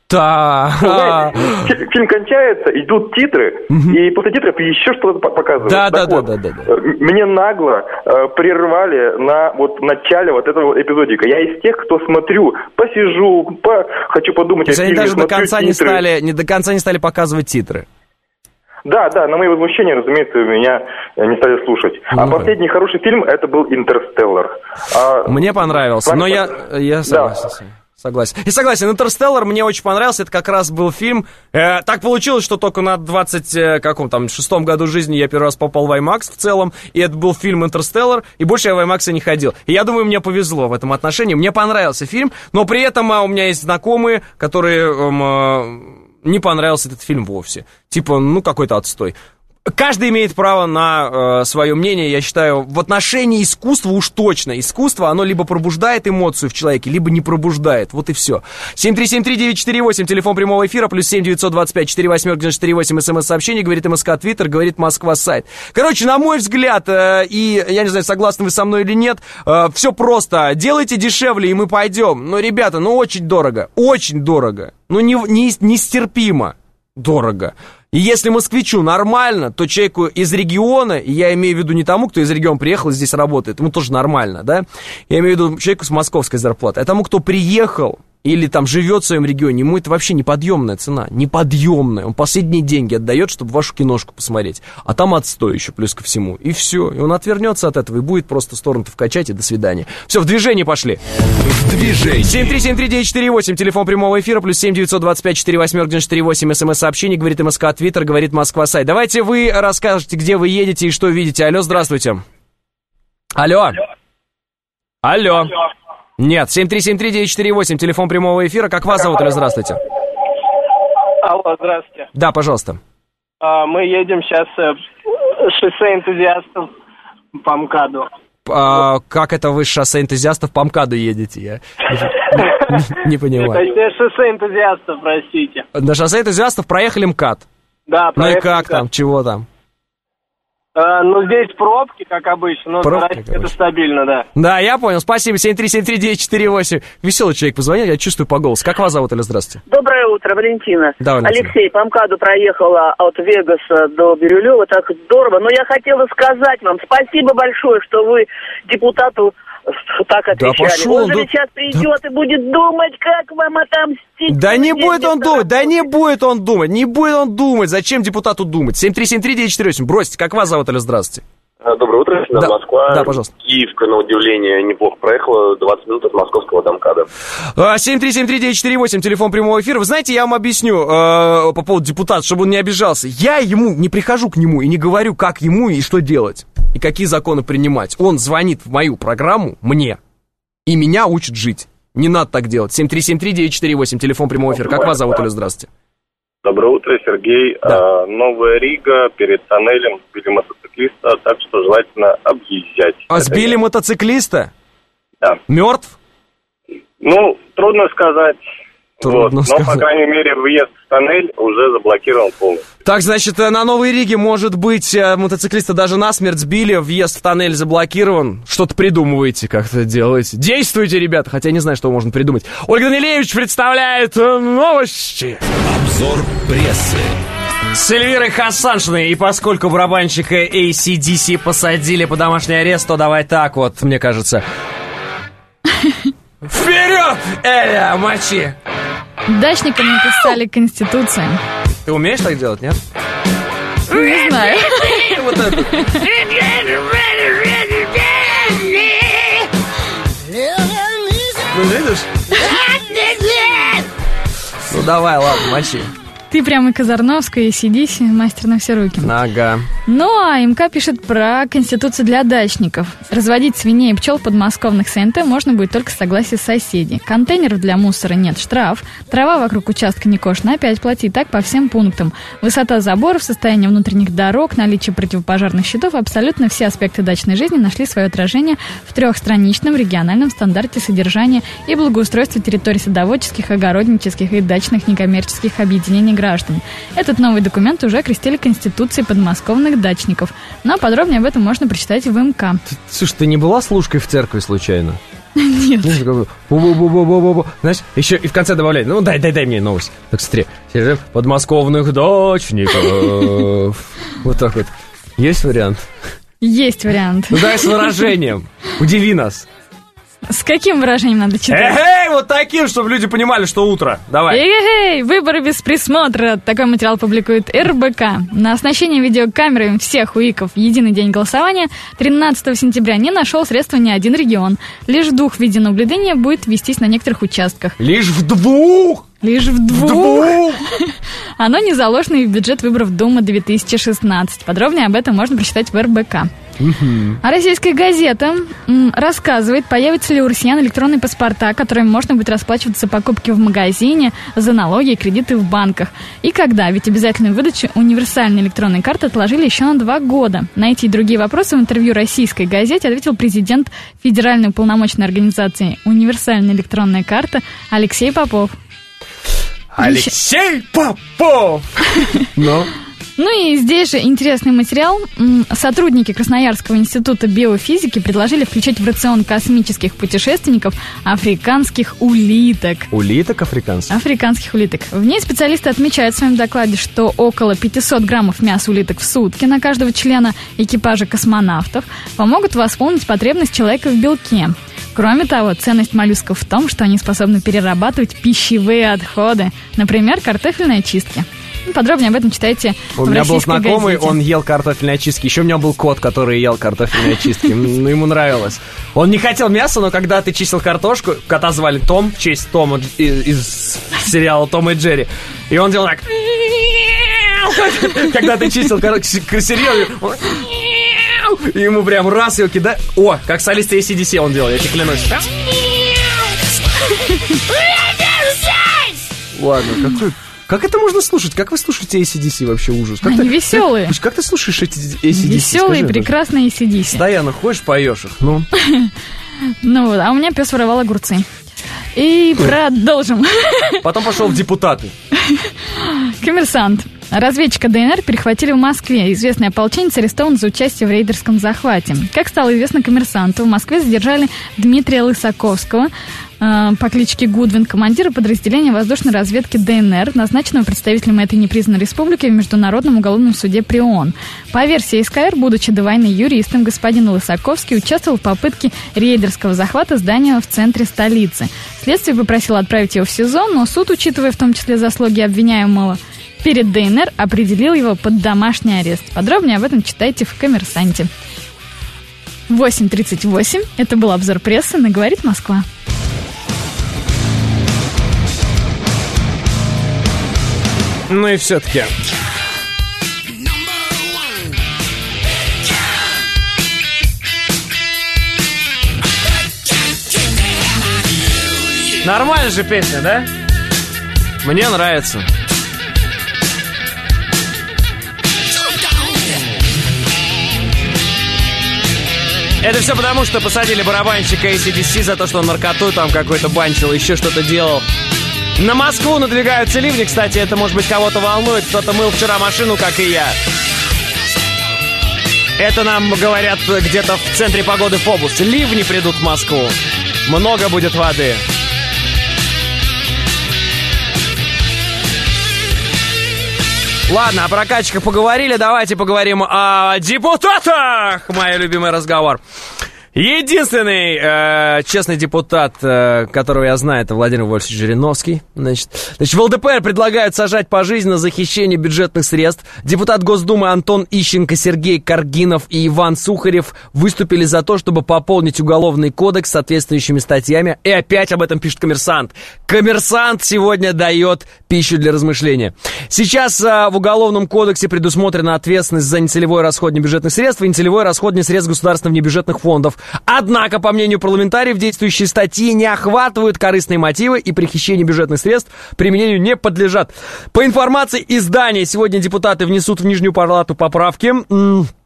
Да. Фильм кончается, идут титры, и после титров еще что-то показывают. Да, да, да, да, да. Мне нагло э, прервали на вот начале вот этого эпизодика. Я из тех, кто смотрю, посижу, по, хочу подумать о фильме, они даже до конца титры. не стали, не до конца не стали показывать титры. Да, да, на мои возмущения, разумеется, меня не стали слушать. Ну, а последний да. хороший фильм это был «Интерстеллар». А... Мне понравился, но я, я согласен. Да. Согласен. И согласен, «Интерстеллар» мне очень понравился, это как раз был фильм, э, так получилось, что только на двадцать шестом году жизни я первый раз попал в IMAX в целом, и это был фильм «Интерстеллар», и больше я в IMAX не ходил. И я думаю, мне повезло в этом отношении, мне понравился фильм, но при этом а, у меня есть знакомые, которые э, не понравился этот фильм вовсе. Типа, ну, какой-то отстой. Каждый имеет право на э, свое мнение, я считаю, в отношении искусства уж точно. Искусство, оно либо пробуждает эмоцию в человеке, либо не пробуждает, вот и все. семь три семь три девять четыре восемь, телефон прямого эфира, плюс семь девятьсот двадцать пять четыре восемь девять четыре восемь, смс-сообщение, говорит МСК Твиттер, говорит Москва сайт. Короче, на мой взгляд, э, и я не знаю, согласны вы со мной или нет, э, все просто, делайте дешевле, и мы пойдем. Но, ребята, ну очень дорого, очень дорого, ну не, не, нестерпимо дорого. И если москвичу нормально, то человеку из региона, и я имею в виду не тому, кто из региона приехал и здесь работает, ему тоже нормально, да? Я имею в виду человеку с московской зарплатой. А тому, кто приехал или там живет в своем регионе, ему это вообще неподъемная цена, неподъемная. Он последние деньги отдает, чтобы вашу киношку посмотреть. А там отстой еще плюс ко всему. И все. И он отвернется от этого и будет просто с торрентов качать, и до свидания. Все, в движение пошли. В движении. семь три семь три девять четыре восемь, телефон прямого эфира, плюс семь девятьсот двадцать пять четыре восемь девять четыре восемь, смс-сообщение, говорит МСК Твиттер, говорит Москва сайт. Давайте вы расскажете, где вы едете и что видите. Алло, здравствуйте. Алло. Алло. Алло. Нет, семь три семь три девять четыре восемь, телефон прямого эфира. Как вас зовут, или здравствуйте? Алло, здравствуйте. Да, пожалуйста. А, мы едем сейчас э, шоссе энтузиастов по МКАДу. А, как это вы с шоссе энтузиастов по МКАДу едете? Я не понимаю. Это шоссе энтузиастов, простите. На шоссе энтузиастов проехали МКАД? Да, проехали. Ну и как там, чего там? Uh, ну, здесь пробки, как обычно, но пробки, это обычно. Стабильно, да. Да, я понял, спасибо, семь три семь три девять четыре восемь. Веселый человек позвонил, я чувствую по голосу. Как вас зовут, или здравствуйте? Доброе утро, Валентина. Да, Валентина. Алексей, по МКАДу проехала от Вегаса до Бирюлева, так здорово. Но я хотела сказать вам спасибо большое, что вы депутату так отвечали. Да пошел, он же да... сейчас придет да... и будет думать, как вам отомстить. Да не будет он думать, да не будет он думать, не будет он думать. Зачем депутату думать? семь три семь три девять четыре восемь, бросьте, как вас зовут, или здравствуйте? Доброе утро, да. Москва. Да, пожалуйста. Киевка, на удивление, неплохо проехала, двадцать минут от московского до МКАДа. семь три семь три девять четыре восемь, телефон прямого эфира. Вы знаете, я вам объясню э, по поводу депутата, чтобы он не обижался. Я ему не прихожу к нему и не говорю, как ему и что делать, и какие законы принимать. Он звонит в мою программу, мне, и меня учит жить. Не надо так делать. семь три семь три девять четыре восемь, телефон прямого эфира. Как вас зовут, или здравствуйте? Доброе утро, Сергей. Да. А, Новая Рига, перед тоннелем сбили мотоциклиста, так что желательно объезжать. А Это сбили нет. мотоциклиста? Да. Мертв? Ну, трудно сказать. Трудно вот. сказать. Но, по крайней мере, въезд в тоннель уже заблокирован полностью. Так, значит, на Новой Риге, может быть, мотоциклиста даже насмерть сбили, въезд в тоннель заблокирован. Что-то придумываете, как-то делаете. Действуйте, ребята, хотя не знаю, что можно придумать. Ольга Данилевич представляет новости. Обзор прессы. С Эльвирой Хасаншиной. И поскольку барабанщика эй си ди си посадили под домашний арест, то давай так вот, мне кажется. Вперед, Эля, мочи! Дачникам написали Конституцию. Ты умеешь так делать, нет? Не знаю. Вот это. Ну, видишь? Ну, давай, ладно, мочи. Ты прямо Казарновская, и сидись, мастер на все руки. Ага. Ну, а МК пишет про Конституцию для дачников. Разводить свиней и пчел в подмосковных СНТ можно будет только с согласия соседей. Контейнеров для мусора нет, штраф. Трава вокруг участка не кошена, опять плати. Так по всем пунктам. Высота заборов, состояние внутренних дорог, наличие противопожарных щитов. Абсолютно все аспекты дачной жизни нашли свое отражение в трехстраничном региональном стандарте содержания и благоустройства территорий садоводческих, огороднических и дачных некоммерческих объединений граждан. Этот новый документ уже окрестили Конституцией подмосковных дачников. Но подробнее об этом можно прочитать в МК. Ты, слушай, ты не была служкой в церкви случайно? Нет. Знаешь, еще и в конце добавляет, ну дай, дай, дай мне новость. Так смотри, подмосковных дачников. Вот так вот. Есть вариант? Есть вариант. Ну дай с выражением. Удиви нас. С каким выражением надо читать? Эй, вот таким, чтобы люди понимали, что утро. Давай. Эй, выборы без присмотра. Такой материал публикует эр бэ ка. На оснащение видеокамерами всех УИКов в единый день голосования тринадцатого сентября не нашел средства ни один регион. Лишь в двух видеонаблюдения будет вестись на некоторых участках. Лишь в двух? Лишь в двух. двух. Оно не заложено и в бюджет выборов Думы две тысячи шестнадцать. Подробнее об этом можно прочитать в эр бэ ка. Uh-huh. А российская газета м, рассказывает, появятся ли у россиян электронные паспорта, которыми можно будет расплачиваться покупки в магазине, за налоги и кредиты в банках. И когда? Ведь обязательную выдачу универсальной электронной карты отложили еще на два года. На эти и другие вопросы в интервью российской газете ответил президент Федеральной уполномоченной организации «Универсальная электронная карта» Алексей Попов. Алексей Попов! Ну... Ну и здесь же интересный материал. Сотрудники Красноярского института биофизики предложили включить в рацион космических путешественников африканских улиток. Улиток африканских? Африканских улиток. В ней специалисты отмечают в своем докладе, что около пятьсот граммов мяса улиток в сутки на каждого члена экипажа космонавтов помогут восполнить потребность человека в белке. Кроме того, ценность моллюсков в том, что они способны перерабатывать пищевые отходы, например, картофельные очистки. Подробнее об этом читайте у в меня был знакомый, газете. Он ел картофельные очистки. Еще у меня был кот, который ел картофельные очистки. Ну, ему нравилось. Он не хотел мяса, но когда ты чистил картошку, кота звали Том, в честь Тома из сериала «Том и Джерри». И он делал так. Когда ты чистил серьезно, и ему прям раз его кидать. О, как солист эй си ди си он делал, я тебе клянусь. Ладно, какой... Как это можно слушать? Как вы слушаете эй си ди си вообще? Ужас. Как Они ты, веселые. Как, как ты слушаешь эти эй си ди си? Веселые, прекрасные эй си ди си. Постоянно ходишь, поешь их, ну. Ну вот, а у меня пес воровал огурцы. И продолжим. Потом пошел в депутаты. Коммерсант. Разведчика дэ эн эр перехватили в Москве. Известный ополченец арестован за участие в рейдерском захвате. Как стало известно коммерсанту, в Москве задержали Дмитрия Лысаковского э, по кличке Гудвин, командира подразделения воздушной разведки дэ эн эр, назначенного представителем этой непризнанной республики в Международном уголовном суде при ООН. По версии эс ка эр, будучи до войны юристом, господин Лысаковский участвовал в попытке рейдерского захвата здания в центре столицы. Следствие попросило отправить его в СИЗО, но суд, учитывая в том числе заслуги обвиняемого перед дэ эн эр, определил его под домашний арест. Подробнее об этом читайте в «Коммерсанте». восемь тридцать восемь. Это был обзор прессы на «Говорит Москва». Ну и все-таки... Нормальная же песня, да? Мне нравится. Это все потому, что посадили барабанщика эй си ди си за то, что он наркоту там какой-то банчил, еще что-то делал. На Москву надвигаются ливни, кстати, это, может быть, кого-то волнует. Кто-то мыл вчера машину, как и я. Это нам говорят где-то в центре погоды Фобус. Ливни придут в Москву. Много будет воды. Ладно, о прокатчиках поговорили, давайте поговорим о депутатах. Мой любимый разговор. Единственный э, честный депутат, э, которого я знаю, это Владимир Вольфович Жириновский. Значит, значит, в эл дэ пэ эр предлагают сажать пожизненно за хищение бюджетных средств. Депутат Госдумы Антон Ищенко, Сергей Каргинов и Иван Сухарев выступили за то, чтобы пополнить уголовный кодекс соответствующими статьями. И опять об этом пишет «Коммерсант». «Коммерсант» сегодня дает пищу для размышления. Сейчас э, в Уголовном кодексе предусмотрена ответственность за нецелевое расходование бюджетных средств и нецелевое расходование средств государственных внебюджетных фондов. Однако, по мнению парламентариев, действующие статьи не охватывают корыстные мотивы и при хищении бюджетных средств применению не подлежат. По информации издания, сегодня депутаты внесут в Нижнюю палату поправки,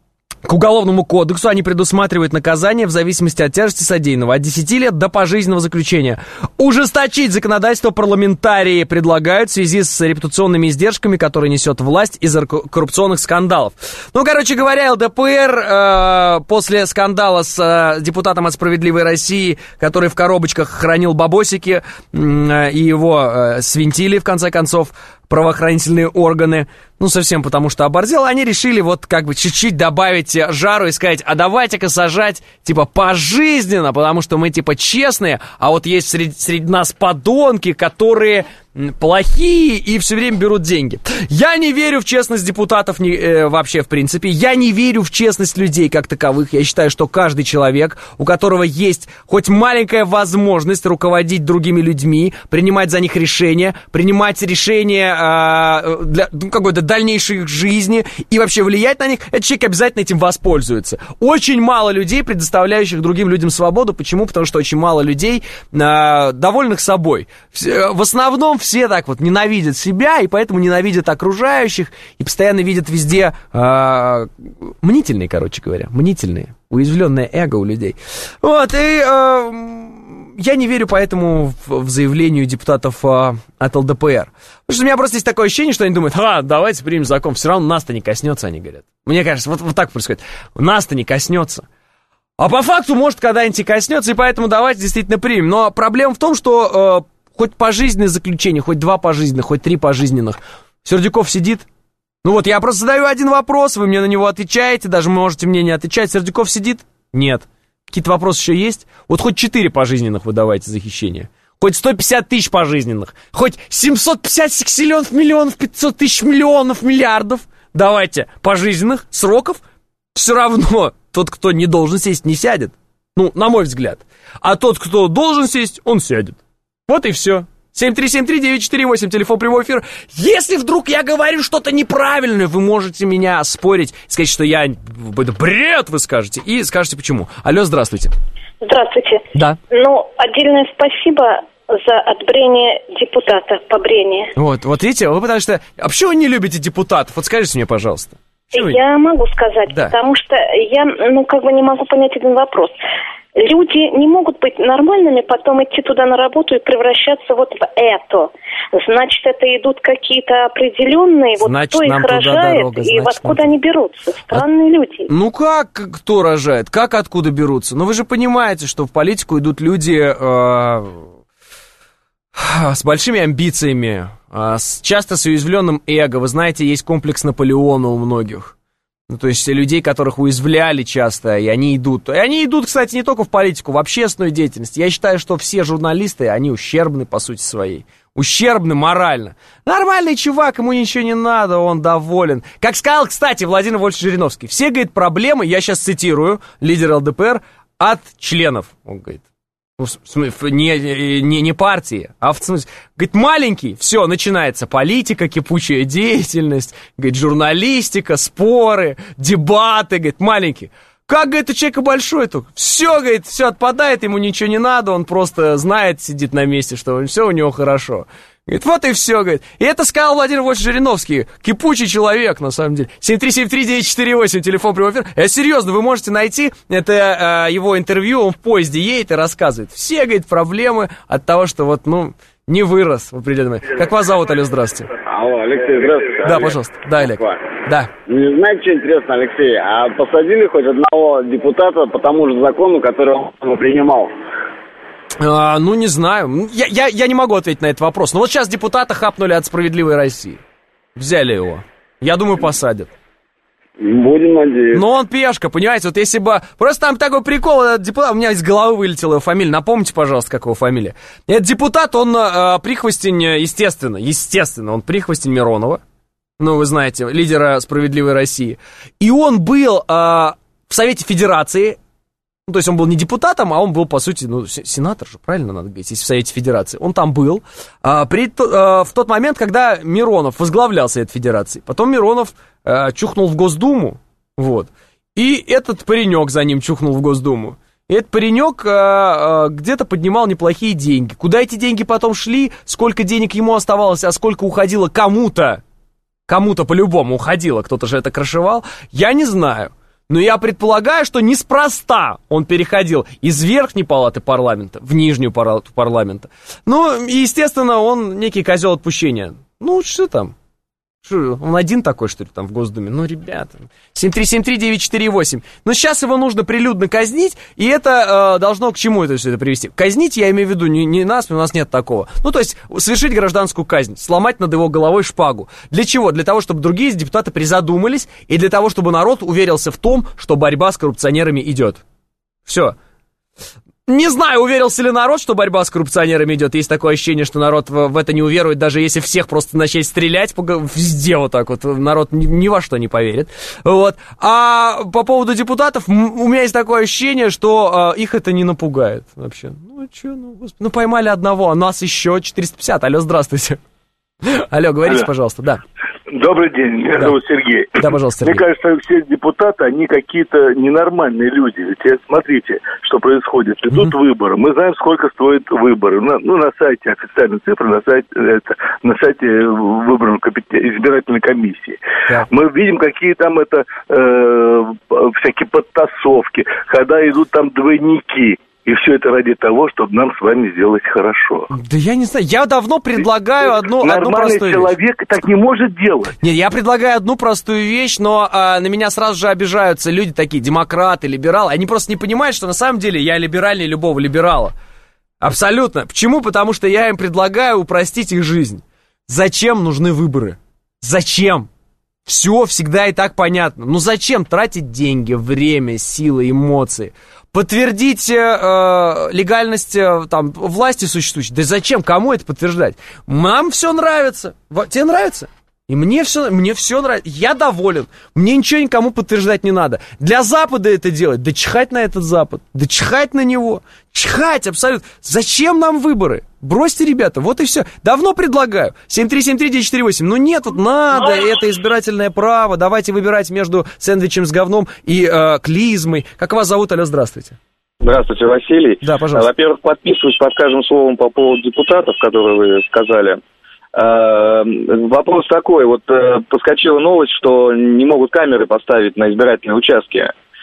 К Уголовному кодексу они предусматривают наказание в зависимости от тяжести содеянного от десяти лет до пожизненного заключения. Ужесточить законодательство парламентарии предлагают в связи с репутационными издержками, которые несет власть из-за коррупционных скандалов. Ну, короче говоря, ЛДПР э, после скандала с э, депутатом от «Справедливой России», который в коробочках хранил бабосики, э, и его э, свинтили, в конце концов, правоохранительные органы, ну, совсем потому что оборзел, они решили вот как бы чуть-чуть добавить жару и сказать, а давайте-ка сажать, типа, пожизненно, потому что мы, типа, честные, а вот есть среди, среди нас подонки, которые плохие и все время берут деньги. Я не верю в честность депутатов не, э, вообще, в принципе. Я не верю в честность людей как таковых. Я считаю, что каждый человек, у которого есть хоть маленькая возможность руководить другими людьми, принимать за них решения, принимать решения э, для ну, какой-то дальнейшей их жизни и вообще влиять на них, этот человек обязательно этим воспользуется. Очень мало людей, предоставляющих другим людям свободу. Почему? Потому что очень мало людей, э, довольных собой. В основном все так вот ненавидят себя, и поэтому ненавидят окружающих, и постоянно видят везде э, мнительные, короче говоря, мнительные, уязвленное эго у людей. Вот, и э, я не верю поэтому в, в заявлению депутатов э, от ЛДПР. Потому что у меня просто есть такое ощущение, что они думают, а, давайте примем закон, все равно нас-то не коснется, они говорят. Мне кажется, вот, вот так происходит. Нас-то не коснется. А по факту, может, когда-нибудь и коснется, и поэтому давайте действительно примем. Но проблема в том, что... Э, хоть пожизненное заключение, хоть два пожизненных, хоть три пожизненных. Сердюков сидит. Ну вот, я просто задаю один вопрос, вы мне на него отвечаете, даже можете мне не отвечать. Сердюков сидит? Нет. Какие-то вопросы еще есть? Вот хоть четыре пожизненных вы давайте за хищение. Хоть сто пятьдесят тысяч пожизненных. Хоть семьсот пятьдесят сексиллионов, миллионов, пятьсот тысяч миллионов, миллиардов. Давайте пожизненных сроков. Все равно тот, кто не должен сесть, не сядет. Ну, на мой взгляд. А тот, кто должен сесть, он сядет. Вот и все. семь три семь три девять четыре восемь, телефон прямой эфир. Если вдруг я говорю что-то неправильное, вы можете меня спорить, сказать, что я... Это бред, вы скажете, и скажете почему. Алло, здравствуйте. Здравствуйте. Да. Ну, отдельное спасибо за отбрение депутата, побрение. Вот, вот видите, вы потому что... А почему вы не любите депутатов? Вот скажите мне, пожалуйста. Я могу сказать, да. Потому что я, ну, как бы не могу понять один вопрос. Люди не могут быть нормальными, потом идти туда на работу и превращаться вот в это. Значит, это идут какие-то определенные, значит, вот кто их рожает дорога, и значит, откуда нам... они берутся. Странные а... люди. Ну как, кто рожает? Как откуда берутся? Ну вы же понимаете, что в политику идут люди э, с большими амбициями, э, с, часто с уязвленным эго. Вы знаете, есть комплекс Наполеона у многих. Ну, то есть людей, которых уязвляли часто, и они идут. И они идут, кстати, не только в политику, в общественную деятельность. Я считаю, что все журналисты, они ущербны по сути своей. Ущербны морально. Нормальный чувак, ему ничего не надо, он доволен. Как сказал, кстати, Владимир Вольфович Жириновский, все, говорит, проблемы, я сейчас цитирую, лидер ЛДПР, от членов, он говорит. Ну, в смысле, не, не, не партии, а в смысле, говорит, маленький, все, начинается политика, кипучая деятельность, говорит, журналистика, споры, дебаты, говорит, маленький. Как, говорит, у человека большой только, все, говорит, все отпадает, ему ничего не надо, он просто знает, сидит на месте, что все у него хорошо. Говорит, вот и все, говорит. И это сказал Владимир Вольфович Жириновский. Кипучий человек, на самом деле. семь три семь три девять четыре восемь, телефон прямой эфир. Я серьезно, вы можете найти это э, его интервью, он в поезде едет и рассказывает. Все, говорит, проблемы от того, что вот, ну, не вырос в определенном... Как вас зовут, Алло, здравствуйте? Алло, Алексей, здравствуйте. Да, Олег. пожалуйста. Да, Олег. Да. Не знаете, что интересно, Алексей? А посадили хоть одного депутата по тому же закону, который он принимал? А, ну, не знаю. Я, я, я не могу ответить на этот вопрос. Но вот сейчас депутата хапнули от «Справедливой России». Взяли его. Я думаю, посадят. Будем надеяться. Но он пешка, понимаете? Вот если бы... Просто там такой прикол, этот депутат... У меня из головы вылетела его фамилия. Напомните, пожалуйста, как его фамилия. Этот депутат, он э, прихвостень, естественно, естественно, он прихвостень Миронова. Ну, вы знаете, лидера «Справедливой России». И он был э, в Совете Федерации... Ну, то есть он был не депутатом, а он был, по сути, ну, сенатор же, правильно надо говорить, если в Совете Федерации. Он там был а, при, а, в тот момент, когда Миронов возглавлял Совет Федерации. Потом Миронов а, чухнул в Госдуму, вот. И этот паренек за ним чухнул в Госдуму. И этот паренек а, а, где-то поднимал неплохие деньги. Куда эти деньги потом шли, сколько денег ему оставалось, а сколько уходило кому-то, кому-то по-любому уходило, кто-то же это крышевал, я не знаю. Но я предполагаю, что неспроста он переходил из верхней палаты парламента в нижнюю палату парламента. Ну, и, естественно, он некий козел отпущения. Ну, что там? Что, он один такой, что ли, там в Госдуме? Ну, ребята, семь три семь три девять четыре восемь. Но сейчас его нужно прилюдно казнить, и это э, должно к чему это все это привести? Казнить, я имею в виду, не, не нас, у нас нет такого. Ну, то есть, совершить гражданскую казнь, сломать над его головой шпагу. Для чего? Для того, чтобы другие депутаты призадумались, и для того, чтобы народ уверился в том, что борьба с коррупционерами идет. Все. Не знаю, уверился ли народ, что борьба с коррупционерами идет. Есть такое ощущение, что народ в, в это не уверует, даже если всех просто начать стрелять везде вот так вот. Народ ни, ни во что не поверит. Вот. А по поводу депутатов, у меня есть такое ощущение, что а, их это не напугает вообще. Ну, что, ну, господи, ну, поймали одного, а нас еще четыреста пятьдесят. Алло, здравствуйте. Алло, говорите, Алло. Пожалуйста, да. Добрый день, меня да. зовут Сергей. Да, пожалуйста, Сергей. Мне кажется, все депутаты, они какие-то ненормальные люди. Ведь смотрите, что происходит. Идут mm-hmm. выборы. Мы знаем, сколько стоят выборы. На, ну, на сайте официальные цифры, на сайте, это, на сайте выборной избирательной комиссии. Yeah. Мы видим, какие там это э, всякие подтасовки, когда идут там двойники. И все это ради того, чтобы нам с вами сделать хорошо. Да я не знаю, я давно предлагаю одну, одну простую вещь. Нормальный человек так не может делать. Нет, я предлагаю одну простую вещь, но а, на меня сразу же обижаются люди такие, демократы, либералы. Они просто не понимают, что на самом деле я либеральнее любого либерала. Абсолютно. Почему? Потому что я им предлагаю упростить их жизнь. Зачем нужны выборы? Зачем? Все всегда и так понятно. Ну зачем тратить деньги, время, силы, эмоции? Подтвердить э, легальность э, там, власти существующей. Да зачем? Кому это подтверждать? Нам все нравится. Тебе нравится? И мне все, мне все нравится. Я доволен. Мне ничего никому подтверждать не надо. Для Запада это делать. Да чихать на этот Запад. Да чихать на него. Чихать абсолютно. Зачем нам выборы? Бросьте, ребята, вот и все. Давно предлагаю. семь три семь три девять четыре восемь. Ну нет, тут надо, это избирательное право. Давайте выбирать между сэндвичем с говном и э, клизмой. Как вас зовут? Алло, здравствуйте. Здравствуйте, Василий. Да, пожалуйста. Во-первых, подписываюсь под каждым словом по поводу депутатов, которые вы сказали. Вопрос такой, вот подскочила новость, что не могут камеры поставить на избирательные участки.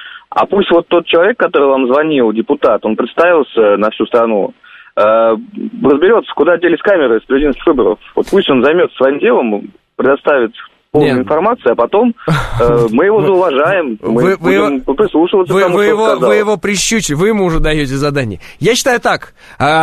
А пусть вот тот человек, который вам звонил, депутат, он представился на всю страну, разберется, куда делись камеры с президентских выборов. Вот пусть он займется своим делом, предоставит полную Нет. информацию, а потом э, мы его зауважаем, мы вы, будем вы, прислушиваться вы, к тому, вы что его, сказал. Вы его прищучите, вы ему уже даете задание. Я считаю так,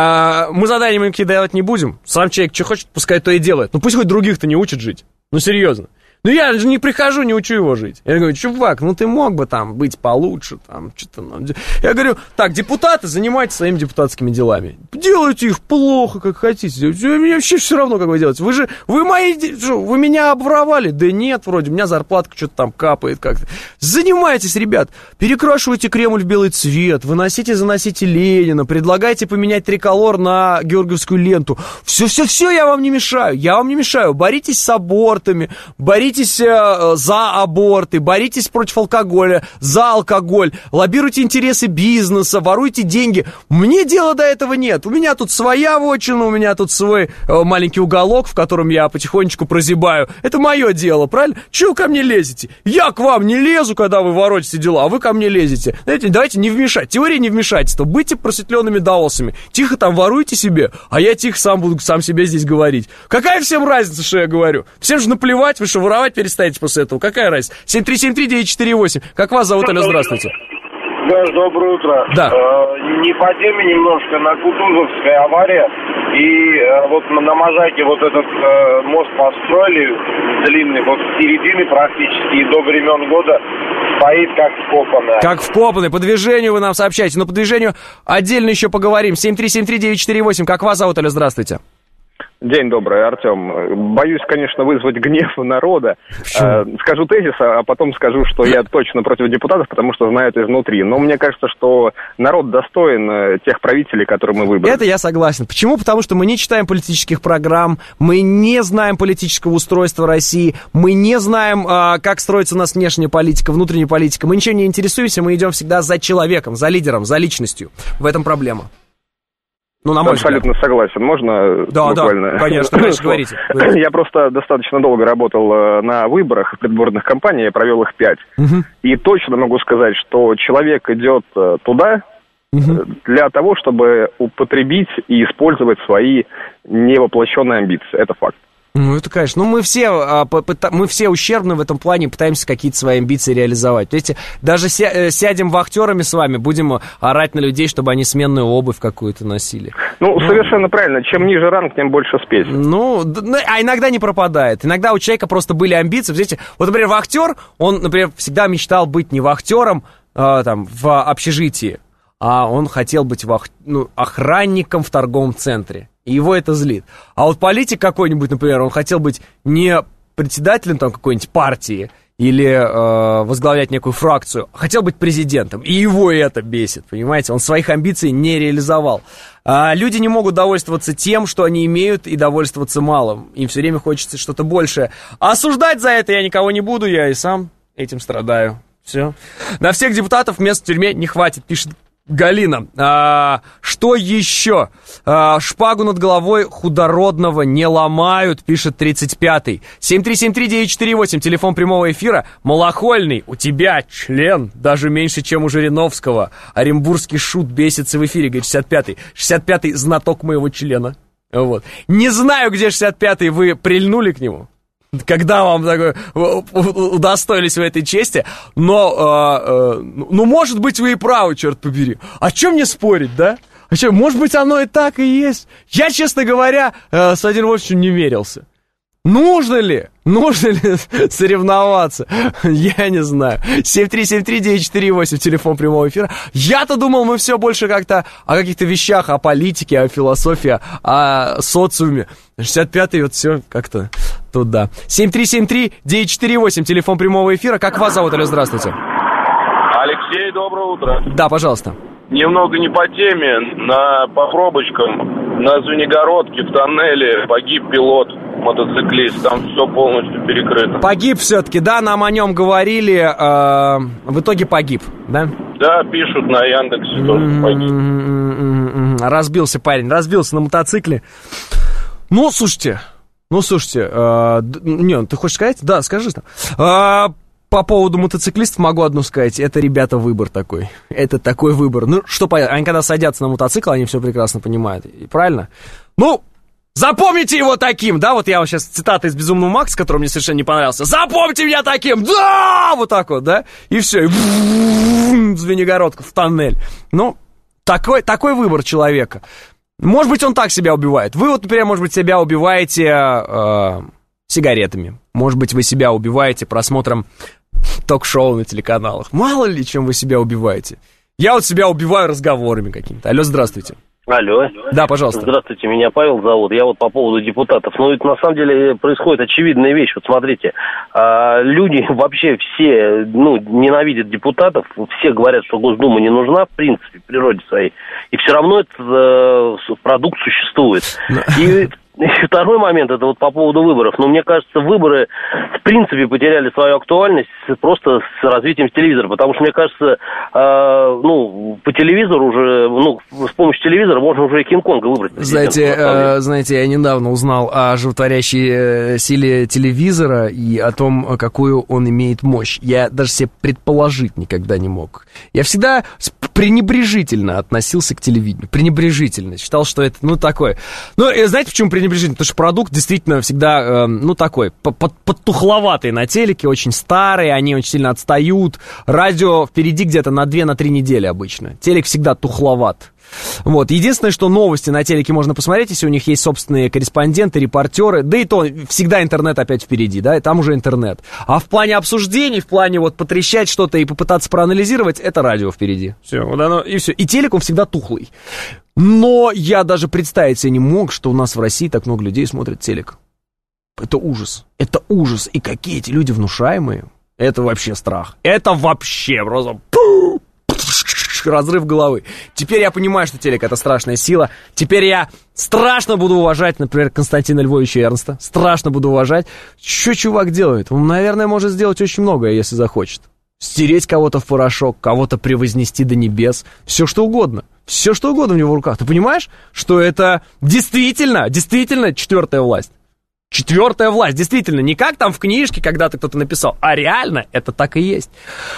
э, мы задания никакие давать не будем, сам человек что хочет, пускай то и делает. Ну пусть хоть других-то не учит жить, ну серьезно. Ну, я же не прихожу, не учу его жить. Я говорю, чувак, ну ты мог бы там быть получше, там, что-то... Я говорю, так, депутаты, занимайтесь своими депутатскими делами. Делайте их плохо, как хотите. Мне вообще все равно, как вы делаете. Вы же, вы мои, что, вы меня обворовали? Да нет, вроде, у меня зарплатка что-то там капает как-то. Занимайтесь, ребят, перекрашивайте Кремль в белый цвет, выносите, заносите Ленина, предлагайте поменять триколор на георгиевскую ленту. Все-все-все я вам не мешаю, я вам не мешаю. Боритесь с абортами, боритесь Боритесь э, за аборты, боритесь против алкоголя, за алкоголь, лоббируйте интересы бизнеса, воруйте деньги. Мне дела до этого нет. У меня тут своя вотчина, у меня тут свой э, маленький уголок, в котором я потихонечку прозябаю. Это мое дело, правильно? Чего вы ко мне лезете? Я к вам не лезу, когда вы воротите дела, а вы ко мне лезете. Знаете, давайте не вмешать. Теория невмешательства. Будьте просветленными даосами. Тихо там воруйте себе, а я тихо сам буду сам себе здесь говорить. Какая всем разница, что я говорю? Всем же наплевать, вы что, воровать перестанете после этого. Какая разница? семь три семь три девять четыре восемь. Как вас зовут? Алло, здравствуйте. Да, доброе утро. Да. Э, не по теме немножко, на Кутузовская авария. И э, вот на Можайке вот этот э, мост построили длинный, вот с середины практически и до времен года стоит как вкопанный. Как вкопанный. По движению вы нам сообщаете. Но по движению отдельно еще поговорим. семь три семь три девять четыре восемь. Как вас зовут? Алло, здравствуйте. День добрый, Артем. Боюсь, конечно, вызвать гнев народа. Э, скажу тезис, а потом скажу, что я точно против депутатов, потому что знаю это изнутри. Но мне кажется, что народ достоин тех правителей, которые мы выбрали. Это я согласен. Почему? Потому что мы не читаем политических программ, мы не знаем политического устройства России, мы не знаем, а, как строится у нас внешняя политика, внутренняя политика. Мы ничем не интересуемся, мы идем всегда за человеком, за лидером, за личностью. В этом проблема. Ну, на мой Абсолютно взгляд. согласен. Можно да, буквально? Да, конечно, конечно, говорите, говорите. Я просто достаточно долго работал на выборах в предвыборных кампаниях, я провел их пять. Угу. И точно могу сказать, что человек идет туда угу. для того, чтобы употребить и использовать свои невоплощенные амбиции. Это факт. Ну, это, конечно. Ну, мы все, мы все ущербны в этом плане, пытаемся какие-то свои амбиции реализовать. Видите, даже сядем вахтерами с вами, будем орать на людей, чтобы они сменную обувь какую-то носили. Ну, ну, совершенно правильно. Чем ниже ранг, тем больше спесь. Ну, а иногда не пропадает. Иногда у человека просто были амбиции. Видите, вот, например, вахтер, он, например, всегда мечтал быть не вахтером а, там, в общежитии, а он хотел быть вах... ну, охранником в торговом центре. И его это злит. А вот политик какой-нибудь, например, он хотел быть не председателем там какой-нибудь партии или э, возглавлять некую фракцию, а хотел быть президентом. И его это бесит, понимаете? Он своих амбиций не реализовал. А люди не могут довольствоваться тем, что они имеют, и довольствоваться малым. Им все время хочется что-то большее. А осуждать за это я никого не буду, я и сам этим страдаю. Все. На всех депутатов мест в тюрьме не хватит, пишет Галина. А, что еще? А, шпагу над головой худородного не ломают, пишет тридцать пятый. семь три семь три девять четыре восемь, телефон прямого эфира. Малахольный, у тебя член даже меньше, чем у Жириновского. Оренбургский шут бесится в эфире, говорит шестьдесят пятый. шестьдесят пятый знаток моего члена. Вот. Не знаю, где шестьдесят пятый, вы прильнули к нему? Когда вам такой, удостоились в этой чести, но, э, э, ну, может быть, вы и правы, черт побери. О чем мне спорить, да? А что, может быть, оно и так и есть. Я, честно говоря, э, с Владимиром Вольфовичем не мерился. Нужно ли? Нужно ли соревноваться? Я не знаю. семь три семь три девять четыре восемь, телефон прямого эфира. Я-то думал, мы все больше как-то о каких-то вещах, о политике, о философии, о социуме. шестьдесят пятый, вот все как-то туда. семь три семь три девять четыре восемь, телефон прямого эфира. Как вас зовут? Алло, здравствуйте. Алексей, доброе утро. Да, пожалуйста. Немного не по теме, на, по пробочкам, на Звенигородке в тоннеле погиб пилот, мотоциклист, там все полностью перекрыто. Погиб все-таки, да, нам о нем говорили, э, в итоге погиб, да? Да, пишут на Яндексе, тоже погиб. Разбился парень, разбился на мотоцикле. Ну, слушайте, ну, слушайте, э, не, ты хочешь сказать? Да, скажи. Э, По поводу мотоциклистов могу одно сказать. Это, ребята, выбор такой. Это такой выбор. Ну, что понятно, они когда садятся на мотоцикл, они все прекрасно понимают. И правильно? Ну, запомните его таким, да? Вот я вам сейчас цитата из «Безумного Макса», который мне совершенно не понравился. Запомните меня таким! Да! Вот так вот, да? И все. И Звенигородка в тоннель. Ну, такой, такой выбор человека. Может быть, он так себя убивает. Вы вот, например, может быть, себя убиваете э, сигаретами. Может быть, вы себя убиваете просмотром ток-шоу на телеканалах. Мало ли, чем вы себя убиваете. Я вот себя убиваю разговорами какими-то. Алло, здравствуйте. Алло. Да, пожалуйста. Здравствуйте, меня Павел зовут. Я вот по поводу депутатов. Ну, это на самом деле происходит очевидная вещь. Вот смотрите, а, люди вообще все, ну, ненавидят депутатов. Все говорят, что Госдума не нужна, в принципе, в природе своей. И все равно этот э, продукт существует. И... И второй момент, это вот по поводу выборов. Но мне кажется, выборы, в принципе, потеряли свою актуальность просто с развитием телевизора. Потому что, мне кажется, э, ну, по телевизору уже, ну, с помощью телевизора можно уже и Кинг-Конга выбрать. Знаете, э, знаете, я недавно узнал о животворящей силе телевизора и о том, какую он имеет мощь. Я даже себе предположить никогда не мог. Я всегда пренебрежительно относился к телевидению. Пренебрежительно. Считал, что это, ну, такое. Ну, знаете, почему пренебрежительно? Потому что продукт действительно всегда, э, ну, такой, подтухловатый на телеке, очень старый, они очень сильно отстают. Радио впереди где-то на две-три недели обычно. Телек всегда тухловат. Вот. Единственное, что новости на телеке можно посмотреть, если у них есть собственные корреспонденты, репортеры, да и то всегда интернет опять впереди, да, и там уже интернет. А в плане обсуждений, в плане вот потрещать что-то и попытаться проанализировать, это радио впереди. Все, вот оно, и все. И телек, он всегда тухлый. Но я даже представить себе не мог, что у нас в России так много людей смотрят телек. Это ужас. Это ужас. И какие эти люди внушаемые. Это вообще страх. Это вообще просто... разрыв головы. Теперь я понимаю, что телек — это страшная сила. Теперь я страшно буду уважать, например, Константина Львовича Эрнста. Страшно буду уважать. Что чувак делает? Он, наверное, может сделать очень многое, если захочет. стереть кого-то в порошок, кого-то превознести до небес, все что угодно. Все что угодно у него в руках. Ты понимаешь, что это действительно, действительно четвертая власть? Четвертая власть, действительно, не как там в книжке когда-то кто-то написал, а реально это так и есть.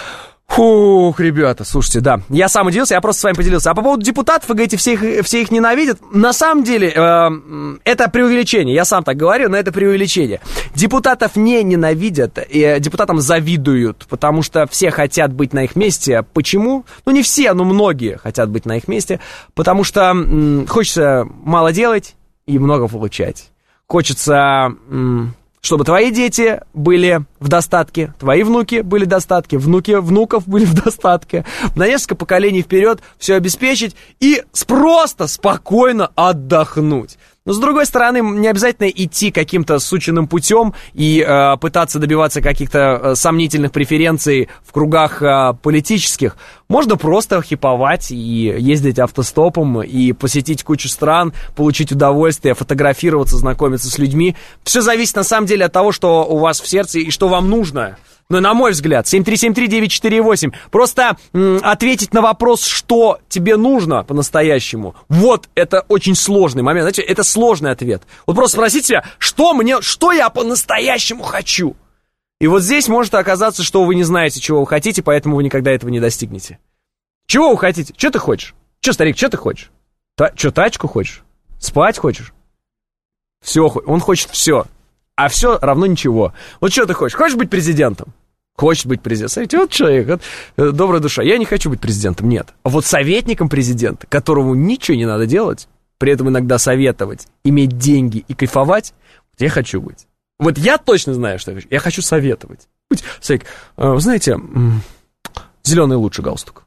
Фух, ребята, слушайте, да, я сам удивился, я просто с вами поделился. А по поводу депутатов, вы говорите, все их, все их ненавидят. На самом деле, э, это преувеличение, я сам так говорю, но это преувеличение. Депутатов не ненавидят, и депутатам завидуют, потому что все хотят быть на их месте. Почему? Ну, не все, но многие хотят быть на их месте, потому что м, хочется мало делать и много получать. Хочется... М, чтобы твои дети были в достатке, твои внуки были в достатке, внуки внуков были в достатке, на несколько поколений вперед все обеспечить и просто спокойно отдохнуть. Но, с другой стороны, не обязательно идти каким-то сученным путем и э, пытаться добиваться каких-то э, сомнительных преференций в кругах э, политических. Можно просто хиповать и ездить автостопом, и посетить кучу стран, получить удовольствие, фотографироваться, знакомиться с людьми. Все зависит, на самом деле, от того, что у вас в сердце и что вам нужно. Ну, на мой взгляд, семь три семь три девять четыре восемь. Просто м, ответить на вопрос, что тебе нужно по-настоящему, вот это очень сложный момент. Знаете, это сложный ответ. Вот просто спросить себя, что мне, что я по-настоящему хочу. И вот здесь может оказаться, что вы не знаете, чего вы хотите, поэтому вы никогда этого не достигнете. Чего вы хотите? Что ты хочешь? Что, старик, что ты хочешь? Та, что, тачку хочешь? Спать хочешь? Все, он хочет все. А все равно ничего. Вот что ты хочешь? Хочешь быть президентом? Хочет быть президентом. Смотрите, вот человек, вот, добрая душа. Я не хочу быть президентом, нет. А вот советником президента, которому ничего не надо делать, при этом иногда советовать, иметь деньги и кайфовать, вот я хочу быть. Вот я точно знаю, что я хочу. Я хочу советовать. Быть, Сайк, вы знаете, зеленый лучше галстук.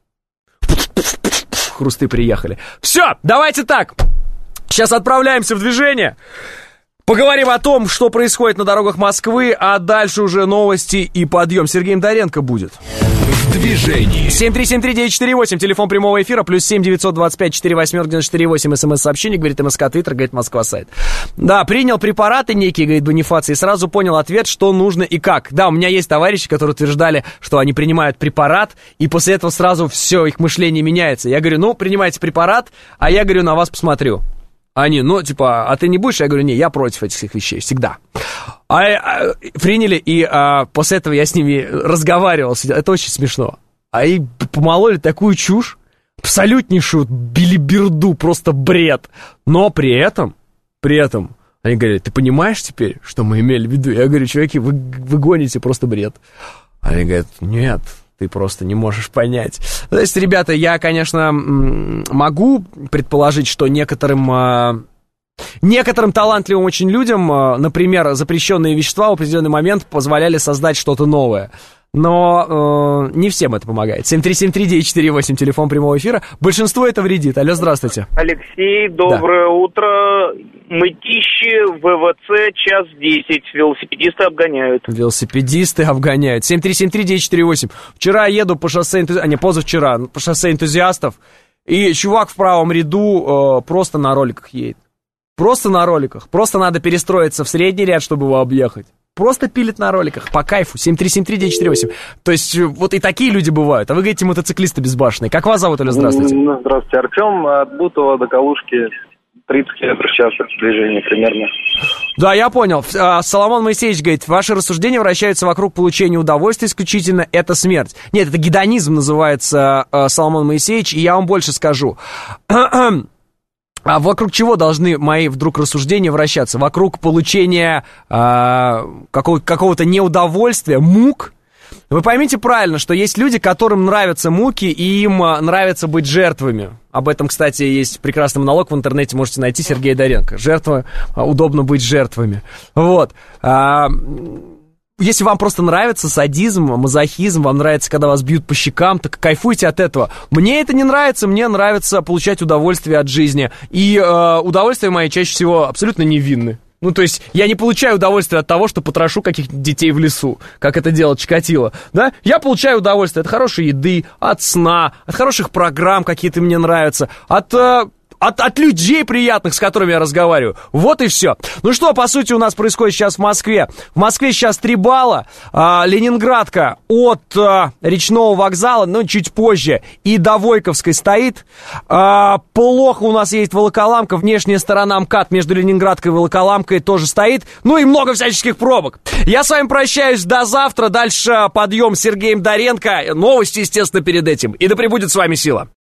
Хрусты приехали. Все, давайте так. Сейчас отправляемся в движение. Поговорим о том, что происходит на дорогах Москвы, а дальше уже новости и подъем. Сергей Мдоренко будет. В движении. семь три семь три девять четыре восемь, телефон прямого эфира, плюс семь девятьсот двадцать пять четыре восемь девяносто четыре восемь, смс-сообщение, говорит МСК Твиттер, говорит Москва сайт. Да, принял препараты некие, говорит Бонифаций, и сразу понял ответ, что нужно и как. Да, у меня есть товарищи, которые утверждали, что они принимают препарат, и после этого сразу все, их мышление меняется. Я говорю, ну, принимайте препарат, а я, говорю, на вас посмотрю. Они, ну, типа, а ты не будешь? Я говорю, не, я против этих всех вещей, всегда. А, а приняли, и а, после этого я с ними разговаривал, это очень смешно. А и помололи такую чушь, абсолютнейшую билиберду, просто бред. Но при этом, при этом, они говорят, ты понимаешь теперь, что мы имели в виду? Я говорю, чуваки, вы, вы гоните просто бред. Они говорят, нет, ты просто не можешь понять. То есть, ребята, я, конечно, могу предположить, что некоторым, некоторым талантливым очень людям, например, запрещенные вещества в определенный момент позволяли создать что-то новое. Но э, не всем это помогает. семь три семь три девять четыре восемь, телефон прямого эфира. Большинство это вредит. Алло, здравствуйте. Алексей, доброе да. утро. Мытищи, ВВЦ, час десять. Велосипедисты обгоняют. Велосипедисты обгоняют. семь три семь три девять четыре восемь. Вчера еду по шоссе энтузиастов, а не позавчера, по шоссе энтузиастов, и чувак в правом ряду э, просто на роликах едет. Просто на роликах. Просто надо перестроиться в средний ряд, чтобы его объехать. Просто пилит на роликах, по кайфу. семь три семь три девять четыре восемь. То есть, вот и такие люди бывают. А вы говорите, мотоциклисты безбашенные. Как вас зовут, или здравствуйте? Здравствуйте, Артем. От Бутова до Калужки тридцать километров в час движения примерно. Да, я понял. Соломон Моисеевич говорит, ваши рассуждения вращаются вокруг получения удовольствия исключительно. Это смерть. Нет, это гедонизм называется, Соломон Моисеевич. И я вам больше скажу. А вокруг чего должны мои вдруг рассуждения вращаться? Вокруг получения э, какого- какого-то неудовольствия, мук? Вы поймите правильно, что есть люди, которым нравятся муки, и им нравится быть жертвами. Об этом, кстати, есть прекрасный монолог в интернете, можете найти, Сергей Доренко. Жертва, удобно быть жертвами. Вот. А, если вам просто нравится садизм, мазохизм, вам нравится, когда вас бьют по щекам, так кайфуйте от этого. Мне это не нравится, мне нравится получать удовольствие от жизни. И э, удовольствия мои чаще всего абсолютно невинны. Ну, то есть, я не получаю удовольствие от того, что потрошу каких-то детей в лесу, как это делал Чикатило, да? Я получаю удовольствие от хорошей еды, от сна, от хороших программ, какие-то мне нравятся, от... Э, от, от людей приятных, с которыми я разговариваю. Вот и все. Ну что, по сути, у нас происходит сейчас в Москве. В Москве сейчас три балла. А, Ленинградка от а, Речного вокзала, ну, чуть позже, и до Войковской стоит. А, плохо у нас есть Волоколамка, внешняя сторона МКАД между Ленинградкой и Волоколамкой тоже стоит. Ну и много всяческих пробок. Я с вами прощаюсь до завтра. Дальше подъем с Сергеем Доренко. Новости, естественно, перед этим. И да пребудет с вами сила.